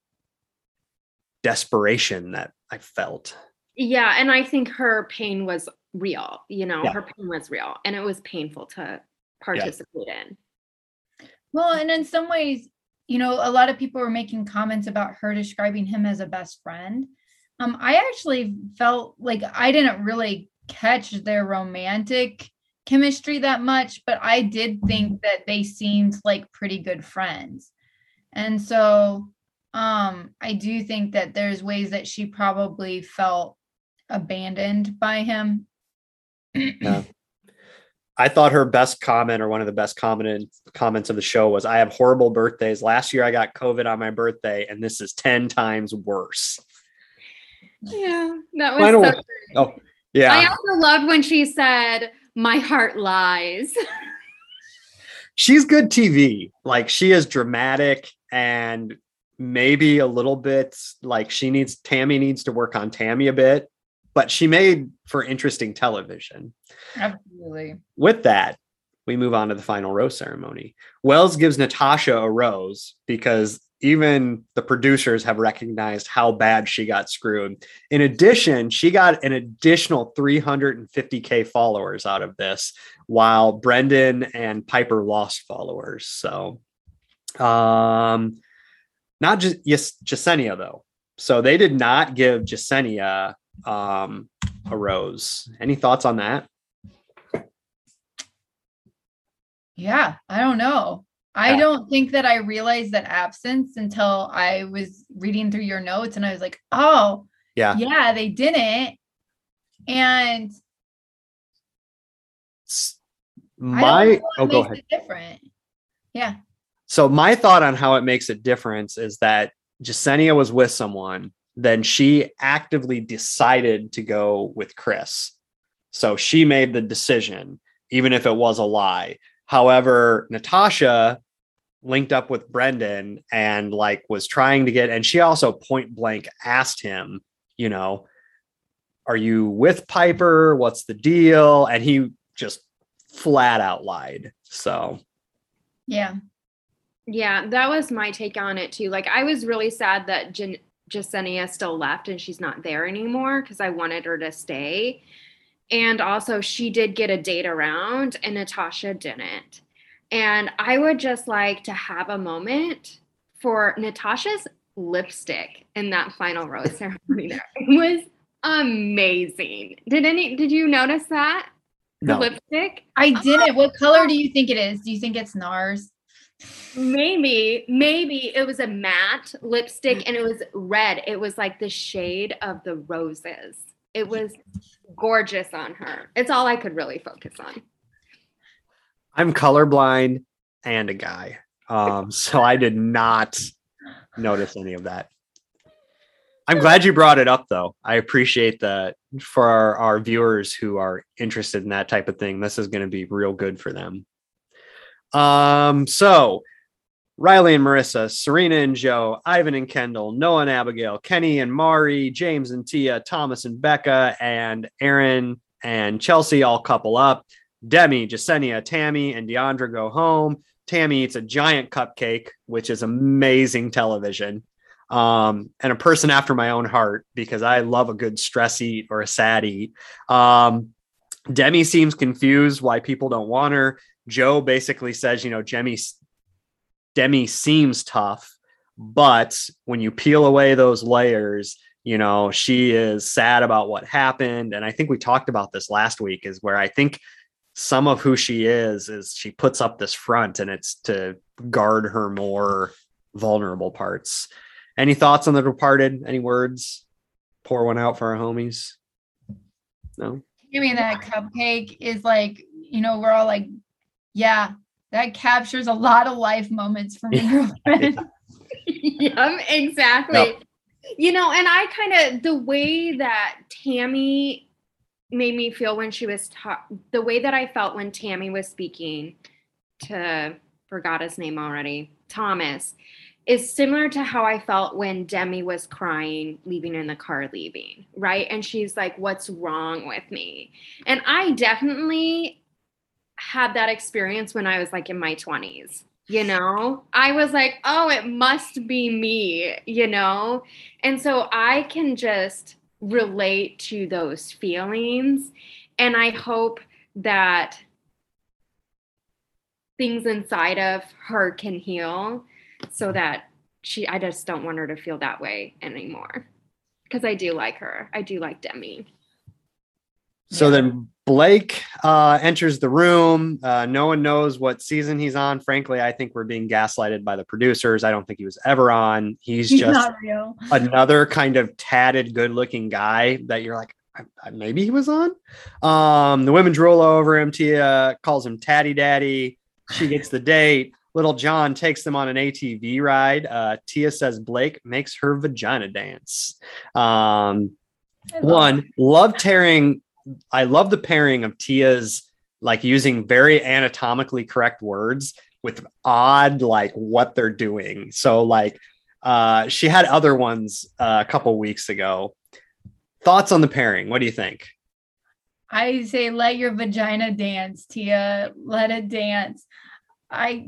Speaker 2: desperation that I felt.
Speaker 3: Yeah. And I think her pain was real, you know,
Speaker 2: yeah.
Speaker 3: her pain was real and it was painful to participate yeah. in.
Speaker 1: Well, and in some ways, you know, a lot of people were making comments about her describing him as a best friend. Um, I actually felt like I didn't really catch their romantic chemistry that much, but I did think that they seemed like pretty good friends. And so um, I do think that there's ways that she probably felt abandoned by him.
Speaker 2: Yeah. I thought her best comment, or one of the best comment, comments of the show, was, I have horrible birthdays. Last year I got COVID on my birthday, and this is ten times worse.
Speaker 3: Yeah, that was so good.
Speaker 2: Oh, yeah.
Speaker 3: I also loved when she said, my heart lies.
Speaker 2: She's good T V. Like, she is dramatic, and maybe a little bit like she needs, Tammy needs to work on Tammy a bit, but she made for interesting television.
Speaker 1: Absolutely.
Speaker 2: With that, we move on to the final rose ceremony. Wells gives Natasha a rose because even the producers have recognized how bad she got screwed. In addition, she got an additional three hundred fifty K followers out of this, while Brendan and Piper lost followers. So, um, not just yes, Jasenia though. So they did not give Jasenia um, a rose. Any thoughts on that?
Speaker 1: Yeah, I don't know. I don't think that I realized that absence until I was reading through your notes and I was like, oh,
Speaker 2: yeah,
Speaker 1: yeah, they didn't. And
Speaker 2: my oh, go ahead.
Speaker 1: Different. Yeah.
Speaker 2: So my thought on how it makes a difference is that Jasenia was with someone, then she actively decided to go with Chris. So she made the decision, even if it was a lie. However, Natasha linked up with Brendan and like was trying to get, and she also point blank asked him, you know, are you with Piper? What's the deal? And he just flat out lied. So,
Speaker 1: yeah.
Speaker 3: Yeah, that was my take on it too. Like, I was really sad that Jan- Jasenia still left and she's not there anymore because I wanted her to stay. And also she did get a date around and Natasha didn't. And I would just like to have a moment for Natasha's lipstick in that final rose ceremony there. It was amazing. Did any, did you notice that? The
Speaker 2: no.
Speaker 3: lipstick?
Speaker 1: I didn't. What color do you think it is? Do you think it's NARS?
Speaker 3: Maybe, maybe it was a matte lipstick and it was red. It was like the shade of the roses. It was gorgeous on her. It's all I could really focus on.
Speaker 2: I'm colorblind and a guy. Um, so I did not notice any of that. I'm glad you brought it up though. I appreciate that for our, our viewers who are interested in that type of thing. This is going to be real good for them. Um, so Riley and Marissa, Serena and Joe, Ivan and Kendall, Noah and Abigail, Kenny and Mari, James and Tia, Thomas and Becca, and Aaron and Chelsea all couple up. Demi, Jasenia, Tammy, and Deandra go home. Tammy eats a giant cupcake, which is amazing television. Um, and a person after my own heart because I love a good stress eat or a sad eat. Um, Demi seems confused why people don't want her. Joe basically says, you know, Demi, Demi seems tough, but when you peel away those layers, you know, she is sad about what happened. And I think we talked about this last week is where I think some of who she is, is she puts up this front and it's to guard her more vulnerable parts. Any thoughts on The Departed? Any words? Pour one out for our homies. No?
Speaker 1: I mean, that cupcake is like, you know, we're all like, yeah, that captures a lot of life moments for me, girlfriend.
Speaker 3: Yep, exactly. Yep. You know, and I kind of, the way that Tammy made me feel when she was, ta- the way that I felt when Tammy was speaking to, forgot his name already, Thomas, is similar to how I felt when Demi was crying, leaving in the car, leaving, right? And she's like, what's wrong with me? And I definitely had that experience when I was like in my twenties, you know? I was like, oh, it must be me, you know? And so I can just relate to those feelings. And I hope that things inside of her can heal so that she, I just don't want her to feel that way anymore. Because I do like her. I do like Demi.
Speaker 2: So yeah. Then Blake uh, enters the room. Uh, no one knows what season he's on. Frankly, I think we're being gaslighted by the producers. I don't think he was ever on. He's, he's just not real. Another kind of tatted, good-looking guy that you're like, I, I, maybe he was on. Um, the women drool over him. Tia calls him Tatty Daddy. She gets the date. Little John takes them on an A T V ride. Uh, Tia says Blake makes her vagina dance. Um, one, that. love tearing. I love the pairing of Tia's like using very anatomically correct words with odd, like what they're doing. So like Uh, she had other ones uh, a couple weeks ago. Thoughts on the pairing? What do you think?
Speaker 1: I say let your vagina dance, Tia. Let it dance. I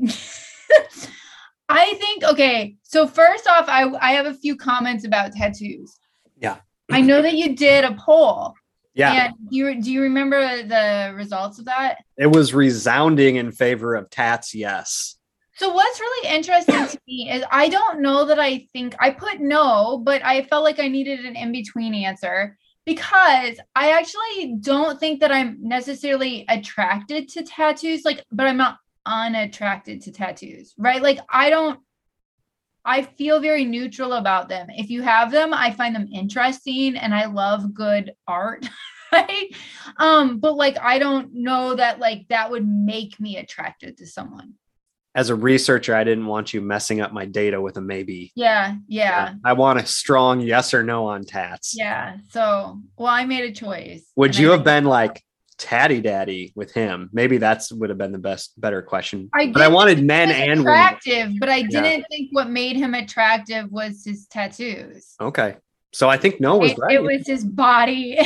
Speaker 1: I think okay. So first off, I I have a few comments about tattoos.
Speaker 2: Yeah.
Speaker 1: I know that you did a poll.
Speaker 2: Yeah.
Speaker 1: And do you do you remember the results of that?
Speaker 2: It was resounding in favor of tats, yes.
Speaker 1: So what's really interesting to me is I don't know that I think I put no, but I felt like I needed an in-between answer because I actually don't think that I'm necessarily attracted to tattoos, like, but I'm not unattracted to tattoos, right? Like I don't, I feel very neutral about them. If you have them, I find them interesting and I love good art. Right. Um, but like I don't know that like that would make me attracted to someone.
Speaker 2: As a researcher, I didn't want you messing up my data with a maybe.
Speaker 1: Yeah, yeah.
Speaker 2: Yeah. I want a strong yes or no on tats.
Speaker 1: Yeah. So, well, I made a choice.
Speaker 2: Would
Speaker 1: and
Speaker 2: you
Speaker 1: I
Speaker 2: have been like tatty daddy with him? Maybe that's would have been the best, better question.
Speaker 1: I
Speaker 2: but I
Speaker 1: did
Speaker 2: wanted
Speaker 1: think
Speaker 2: men
Speaker 1: he was
Speaker 2: and women.
Speaker 1: attractive, but I
Speaker 2: Yeah.
Speaker 1: didn't think what made him attractive was his tattoos.
Speaker 2: Okay. So I think no was
Speaker 1: It,
Speaker 2: right.
Speaker 1: it was his body.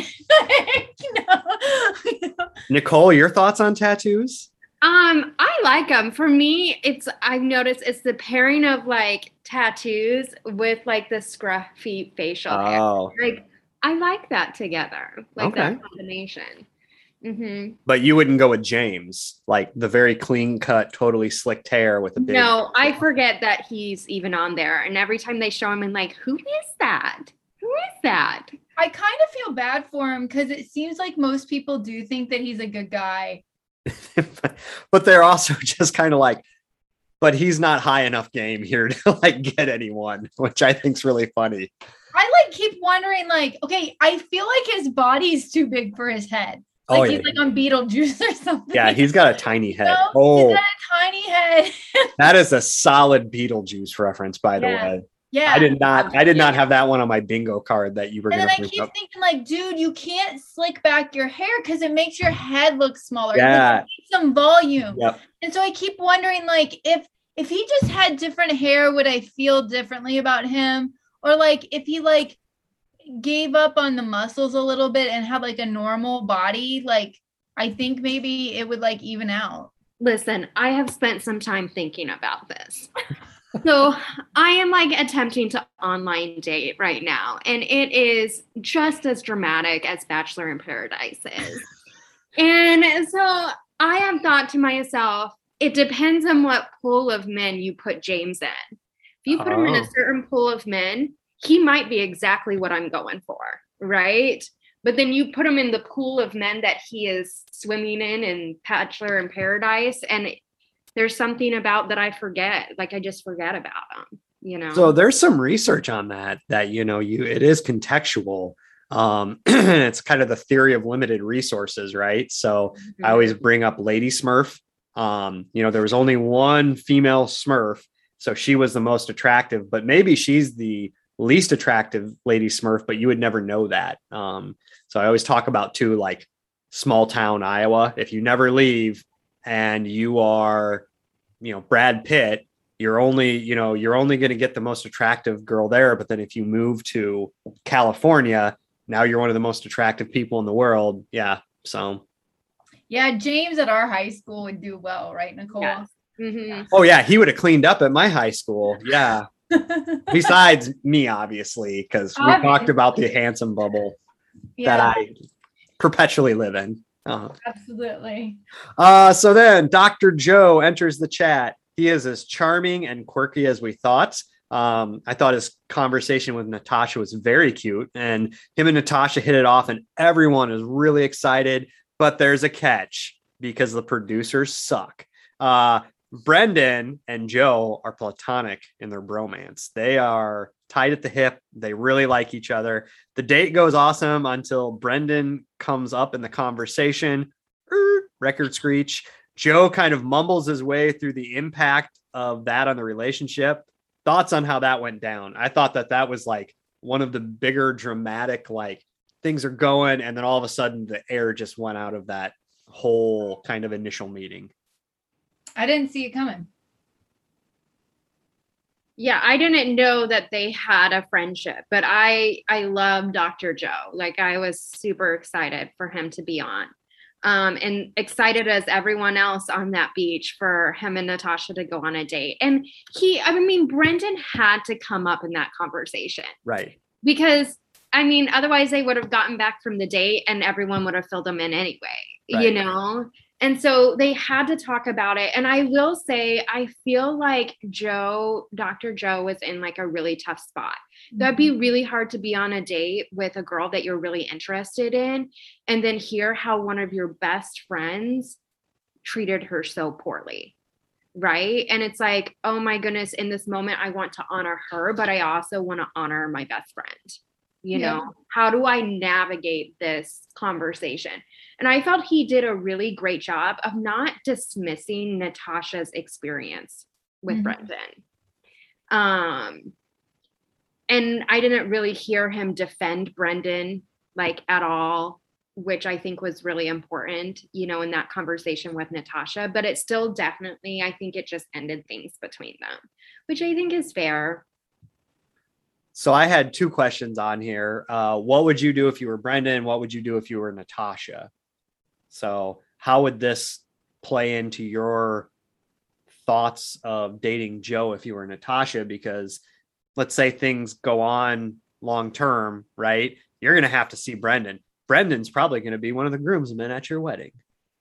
Speaker 1: No.
Speaker 2: Nicole, your thoughts on tattoos?
Speaker 3: Um, I like them. For me, it's I've noticed it's the pairing of like tattoos with like the scruffy facial hair.
Speaker 2: Oh,
Speaker 3: Like I like that together, like
Speaker 2: Okay.
Speaker 3: that combination. Mm-hmm.
Speaker 2: but you wouldn't go with James, like the very clean cut, totally slicked hair with a big.
Speaker 3: No, I forget that he's even on there, and every time they show him, I'm like, who is that? Who is that?
Speaker 1: I kind of feel bad for him because it seems like most people do think that he's a good guy.
Speaker 2: But they're also just kind of like, but he's not high enough game here to like get anyone, which I think is really funny.
Speaker 1: I like keep wondering, like, okay, I feel like his body's too big for his head. Like
Speaker 2: Oh,
Speaker 1: he's
Speaker 2: yeah.
Speaker 1: like on Beetlejuice or something.
Speaker 2: Yeah, he's got a tiny head.
Speaker 1: No,
Speaker 2: oh,
Speaker 1: he's got a tiny head.
Speaker 2: that is a solid Beetlejuice reference, by the
Speaker 1: Yeah.
Speaker 2: way.
Speaker 1: Yeah.
Speaker 2: I did not. I did
Speaker 1: Yeah.
Speaker 2: not have that one on my bingo card that you were
Speaker 1: And
Speaker 2: going
Speaker 1: then
Speaker 2: to
Speaker 1: I
Speaker 2: bring
Speaker 1: keep
Speaker 2: up.
Speaker 1: thinking, like, dude, you can't slick back your hair because it makes your head look smaller.
Speaker 2: Yeah.
Speaker 1: It needs some volume.
Speaker 2: Yep.
Speaker 1: And so I keep wondering, like, if if he just had different hair, would I feel differently about him? Or like if he like gave up on the muscles a little bit and had like a normal body, like I think maybe it would like even out.
Speaker 3: Listen, I have spent some time thinking about this. So I am like attempting to online date right now, and it is just as dramatic as Bachelor in Paradise is. And so I have thought to myself, it depends on what pool of men you put James in. If you put him in
Speaker 2: Oh.
Speaker 3: a certain pool of men, he might be exactly what I'm going for, right? But then you put him in the pool of men that he is swimming in in Bachelor in Paradise, and there's something about that I forget. Like I just forget about him, you know?
Speaker 2: So there's some research on that, that, you know, you, it is contextual. Um, it's kind of the theory of limited resources, right? So
Speaker 3: Mm-hmm.
Speaker 2: I always bring up Lady Smurf. Um, you know, there was only one female Smurf, so she was the most attractive, but maybe she's the least attractive Lady Smurf, but you would never know that. Um, so I always talk about too, like small town Iowa. If you never leave and you are, you know, Brad Pitt, you're only, you know, you're only going to get the most attractive girl there. But then if you move to California, now you're one of the most attractive people in the world. Yeah. So.
Speaker 1: Yeah, James at our high school would do well, right, Nicole?
Speaker 3: Yes. Mm-hmm.
Speaker 2: Oh yeah, he would have cleaned up at my high school. Yeah. Besides me, obviously, because we
Speaker 1: Obviously.
Speaker 2: talked about the handsome bubble
Speaker 1: Yeah,
Speaker 2: that I perpetually live in. Uh,
Speaker 1: absolutely.
Speaker 2: uh, so then Doctor Joe enters the chat. He is as charming and quirky as we thought. Um, I thought his conversation with Natasha was very cute, and him and Natasha hit it off, and everyone is really excited. But there's a catch because the producers suck. Uh, Brendan and Joe are platonic in their bromance. They are tied at the hip. They really like each other. The date goes awesome until Brendan comes up in the conversation. Er, record screech. Joe kind of mumbles his way through the impact of that on the relationship. Thoughts on how that went down? I thought that that was like one of the bigger dramatic, like things are going, and then all of a sudden the air just went out of that whole kind of initial meeting.
Speaker 1: I didn't see it coming.
Speaker 3: Yeah, I didn't know that they had a friendship, but I I love Doctor Joe. Like I was super excited for him to be on. Um, and excited as everyone else on that beach for him and Natasha to go on a date. And he, I mean, Brendan had to come up in that conversation.
Speaker 2: Right.
Speaker 3: Because I mean, otherwise they would have gotten back from the date and everyone would have filled them in anyway,
Speaker 2: Right.
Speaker 3: you know? And so they had to talk about it. And I will say, I feel like Joe, Doctor Joe was in like a really tough spot. That'd be really hard to be on a date with a girl that you're really interested in and then hear how one of your best friends treated her so poorly. Right. And it's like, oh my goodness, in this moment, I want to honor her, but I also want to honor my best friend. You
Speaker 1: Yeah.
Speaker 3: know, how do I navigate this conversation? And I felt he did a really great job of not dismissing Natasha's experience with
Speaker 1: Mhm.
Speaker 3: Brendan. Um, and I didn't really hear him defend Brendan like at all, which I think was really important, you know, in that conversation with Natasha. But it still definitely, I think it just ended things between them, which I think is fair.
Speaker 2: So I had two questions on here. Uh, what would you do if you were Brendan? What would you do if you were Natasha? So how would this play into your thoughts of dating Joe if you were Natasha? Because let's say things go on long term, right? You're going to have to see Brendan. Brendan's probably going to be one of the groomsmen at your wedding.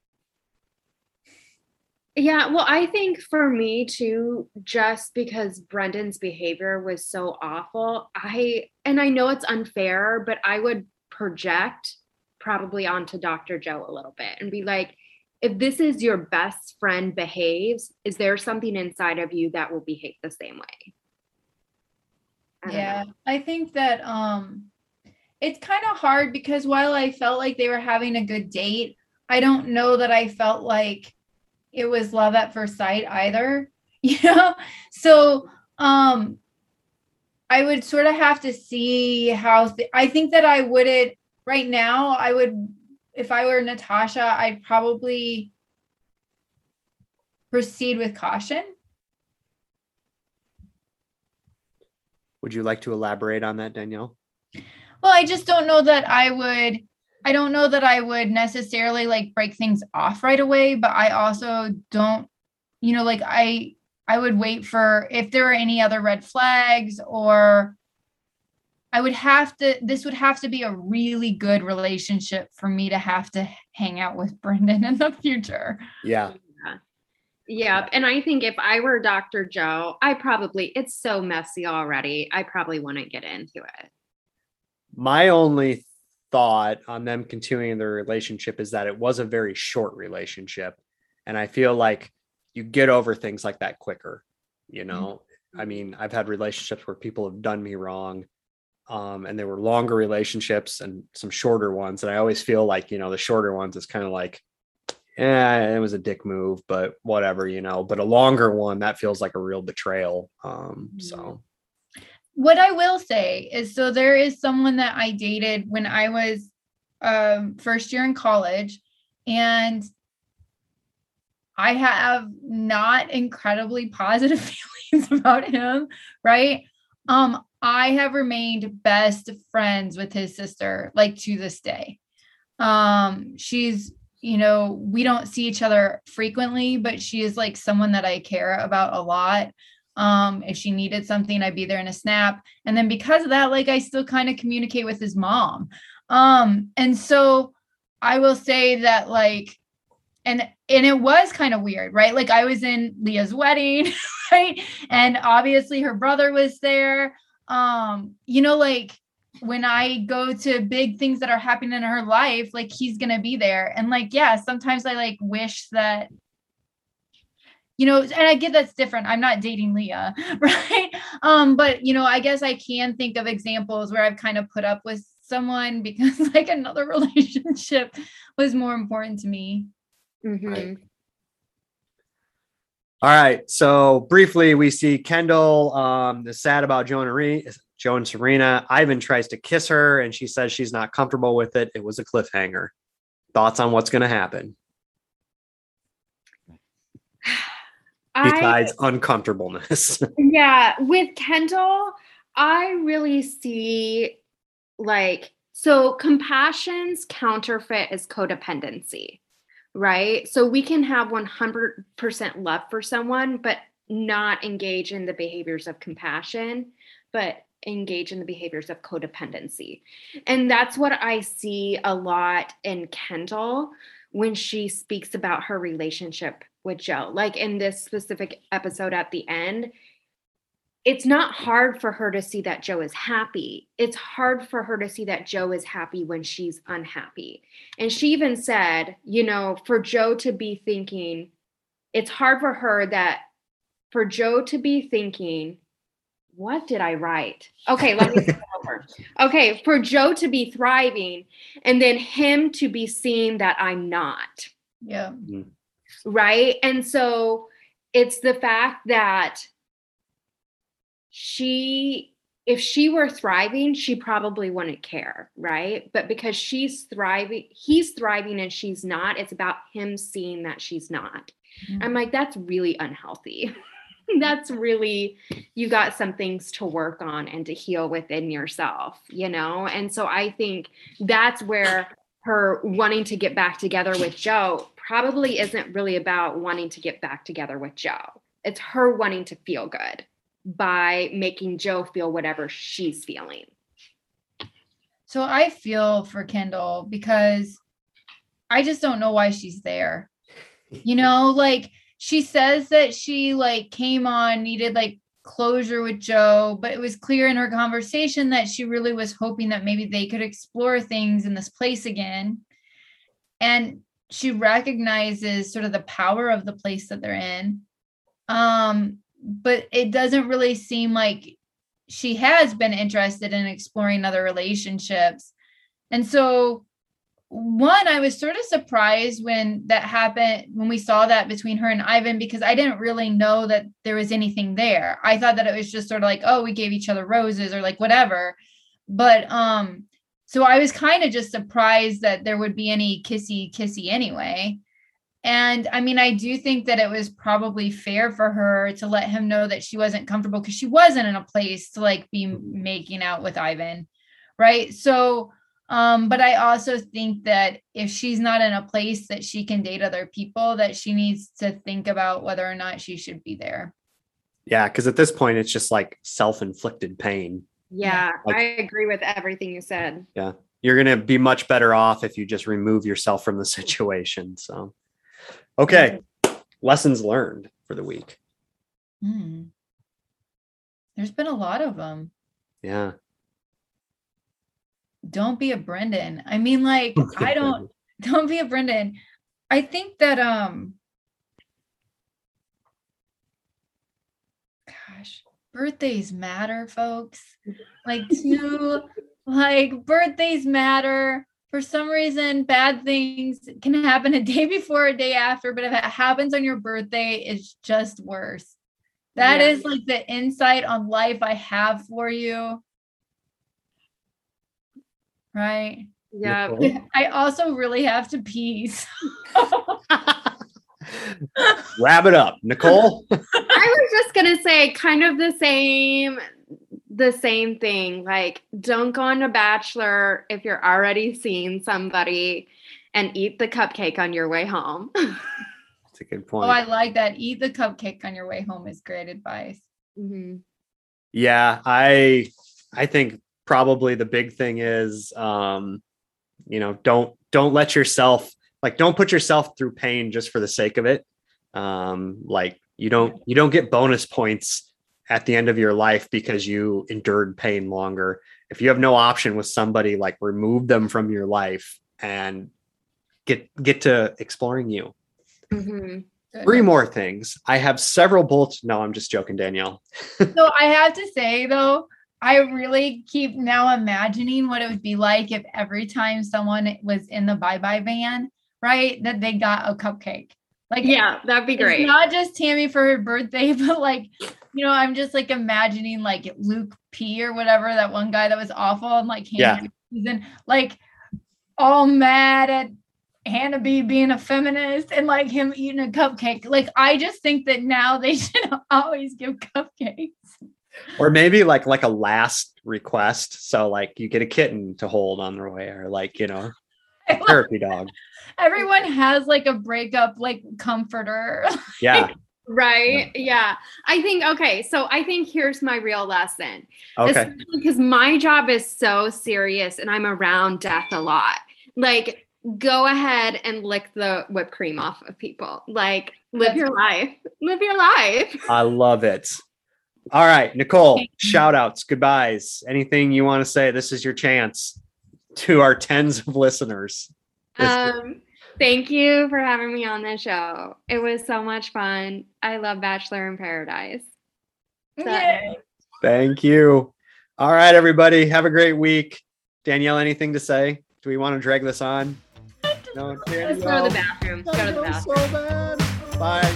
Speaker 3: Yeah, well, I think for me too, just because Brendan's behavior was so awful, I, and I know it's unfair, but I would project probably onto Doctor Joe a little bit and be like, if this is your best friend behaves, is there something inside of you that will behave the same way? I
Speaker 1: Yeah, I think that um it's kind of hard because while I felt like they were having a good date, I don't know that I felt like it was love at first sight either. You know? So um I would sort of have to see how th- I think that I wouldn't right now, I would if I were Natasha, I'd probably proceed with caution.
Speaker 2: Would you like to elaborate on that, Danielle?
Speaker 1: Well, I just don't know that I would I don't know that I would necessarily like break things off right away, but I also don't, you know, like I I would wait for if there were any other red flags, or I would have to this would have to be a really good relationship for me to have to hang out with Brendan in the future.
Speaker 2: Yeah.
Speaker 3: Yeah. Yeah. And I think if I were Doctor Joe, I probably, it's so messy already. I probably wouldn't get into it.
Speaker 2: My only thought on them continuing their relationship is that it was a very short relationship. And I feel like you get over things like that quicker. You know, mm-hmm. I mean, I've had relationships where people have done me wrong. Um, and there were longer relationships and some shorter ones. And I always feel like, you know, the shorter ones is kind of like, yeah, it was a dick move, but whatever, you know, but a longer one that feels like a real betrayal. Um, mm-hmm. So
Speaker 1: what I will say is, so there is someone that I dated when I was um, first year in college, and I have not incredibly positive feelings about him, right? Um, I have remained best friends with his sister, like to this day. Um, she's, you know, we don't see each other frequently, but she is like someone that I care about a lot. Um, if she needed something, I'd be there in a snap. And then because of that, like I still kind of communicate with his mom. Um, and so I will say that like, and, and it was kind of weird, right? Like I was in Leah's wedding, right? And obviously her brother was there. Um, you know, like when I go to big things that are happening in her life, like he's going to be there. And like, yeah, sometimes I like wish that, you know, and I get that's different. I'm not dating Leah, right? Um, but you know, I guess I can think of examples where I've kind of put up with someone because like another relationship was more important to me.
Speaker 3: Mm-hmm.
Speaker 2: Right. All right. So briefly, we see Kendall um, is sad about Joe and, Re- Joe and Serena. Ivan tries to kiss her and she says she's not comfortable with it. It was a cliffhanger. Thoughts on what's going to happen? besides I, uncomfortableness.
Speaker 3: Yeah, with Kendall, I really see like, so compassion's counterfeit is codependency, right? So we can have one hundred percent love for someone, but not engage in the behaviors of compassion, but engage in the behaviors of codependency. And that's what I see a lot in Kendall when she speaks about her relationship with Joe. Like in this specific episode at the end, it's not hard for her to see that Joe is happy. It's hard for her to see that Joe is happy when she's unhappy. And she even said, you know, for Joe to be thinking, it's hard for her that for Joe to be thinking, what did I write? Okay, let me start over. Okay, for Joe to be thriving and then him to be seeing that I'm not.
Speaker 1: Yeah.
Speaker 2: Mm-hmm.
Speaker 3: Right? And so it's the fact that she, if she were thriving, she probably wouldn't care, right? But because she's thriving, he's thriving and she's not, it's about him seeing that she's not. Mm-hmm. I'm like, that's really unhealthy. That's really, you got some things to work on and to heal within yourself, you know? And so I think that's where her wanting to get back together with Joe probably isn't really about wanting to get back together with Joe. It's her wanting to feel good by making Joe feel whatever she's feeling.
Speaker 1: So I feel for Kendall because I just don't know why she's there. You know, like she says that she like came on, needed like closure with Joe, but it was clear in her conversation that she really was hoping that maybe they could explore things in this place again. And she recognizes sort of the power of the place that they're in. Um, but it doesn't really seem like she has been interested in exploring other relationships. And so one, I was sort of surprised when that happened, when we saw that between her and Ivan, because I didn't really know that there was anything there. I thought that it was just sort of like, oh, we gave each other roses or like whatever. But um, so I was kind of just surprised that there would be any kissy kissy anyway. And I mean, I do think that it was probably fair for her to let him know that she wasn't comfortable because she wasn't in a place to like be making out with Ivan. Right. So Um, but I also think that if she's not in a place that she can date other people, that she needs to think about whether or not she should be there.
Speaker 2: Yeah, because at this point, it's just like self-inflicted pain.
Speaker 3: Yeah,
Speaker 2: like,
Speaker 3: I agree with everything you said.
Speaker 2: Yeah, you're going to be much better off if you just remove yourself from the situation. So, okay, mm-hmm. Lessons learned for the week.
Speaker 1: Hmm. There's been a lot of them.
Speaker 2: Yeah.
Speaker 1: Don't be a Brendan. I mean, like, I don't, don't be a Brendan. I think that, um, gosh, birthdays matter, folks. Like, to, like, birthdays matter. For some reason, bad things can happen a day before, a day after, but if it happens on your birthday, it's just worse. That yeah. is like the insight on life I have for you. Right.
Speaker 3: Yeah.
Speaker 1: I also really have to pee.
Speaker 2: Wrap it up, Nicole.
Speaker 3: I was just gonna say kind of the same, the same thing. Like, don't go on a bachelor if you're already seeing somebody, and eat the cupcake on your way home.
Speaker 2: That's a good point.
Speaker 1: Oh, I like that. Eat the cupcake on your way home is great advice.
Speaker 3: Mm-hmm.
Speaker 2: Yeah, I I think. Probably the big thing is, um, you know, don't, don't let yourself, like, don't put yourself through pain just for the sake of it. Um, like you don't, you don't get bonus points at the end of your life because you endured pain longer. If you have no option with somebody, like, remove them from your life and get, get to exploring you.
Speaker 3: Mm-hmm.
Speaker 2: Three more things. I have several bullets. No, I'm just joking, Danielle.
Speaker 1: So I have to say though, I really keep now imagining what it would be like if every time someone was in the bye-bye van, right, that they got a cupcake. Like,
Speaker 3: yeah, that'd be great.
Speaker 1: It's not just Tammy for her birthday, but like, you know, I'm just like imagining like Luke P or whatever, that one guy that was awful and like,
Speaker 2: yeah.
Speaker 1: and like all mad at Hannah B being a feminist and like him eating a cupcake. Like, I just think that now they should always give cupcakes.
Speaker 2: Or maybe like like a last request. So like you get a kitten to hold on the way, or like, you know, a therapy dog.
Speaker 1: Everyone has like a breakup like comforter.
Speaker 2: Yeah.
Speaker 3: Right. Yeah. I think, okay. So I think here's my real lesson.
Speaker 2: Okay.
Speaker 3: Because my job is so serious and I'm around death a lot. Like, go ahead and lick the whipped cream off of people. Like, live your life. Live your life.
Speaker 2: I love it. All right, Nicole, shout outs, goodbyes. Anything you want to say? This is your chance to our tens of listeners.
Speaker 3: Um, thank you for having me on this show. It was so much fun. I love Bachelor in Paradise. So-
Speaker 1: Yay.
Speaker 2: Thank you. All right, everybody. Have a great week. Danielle, anything to say? Do we want to drag this on? No,
Speaker 3: Let's go to the bathroom. Go to the bathroom.
Speaker 2: So bad. Bye.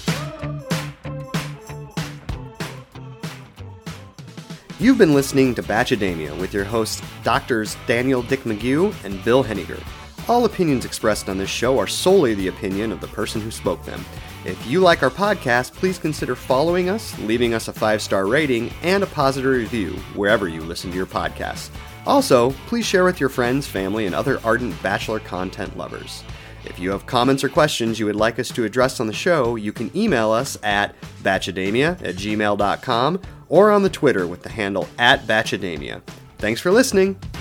Speaker 2: You've been listening to Batchademia with your hosts, Doctors Daniel Dick McGew and Bill Henniger. All opinions expressed on this show are solely the opinion of the person who spoke them. If you like our podcast, please consider following us, leaving us a five-star rating, and a positive review wherever you listen to your podcasts. Also, please share with your friends, family, and other ardent Bachelor content lovers. If you have comments or questions you would like us to address on the show, you can email us at batchademia at gmail dot com or on the Twitter with the handle at Batchademia. Thanks for listening.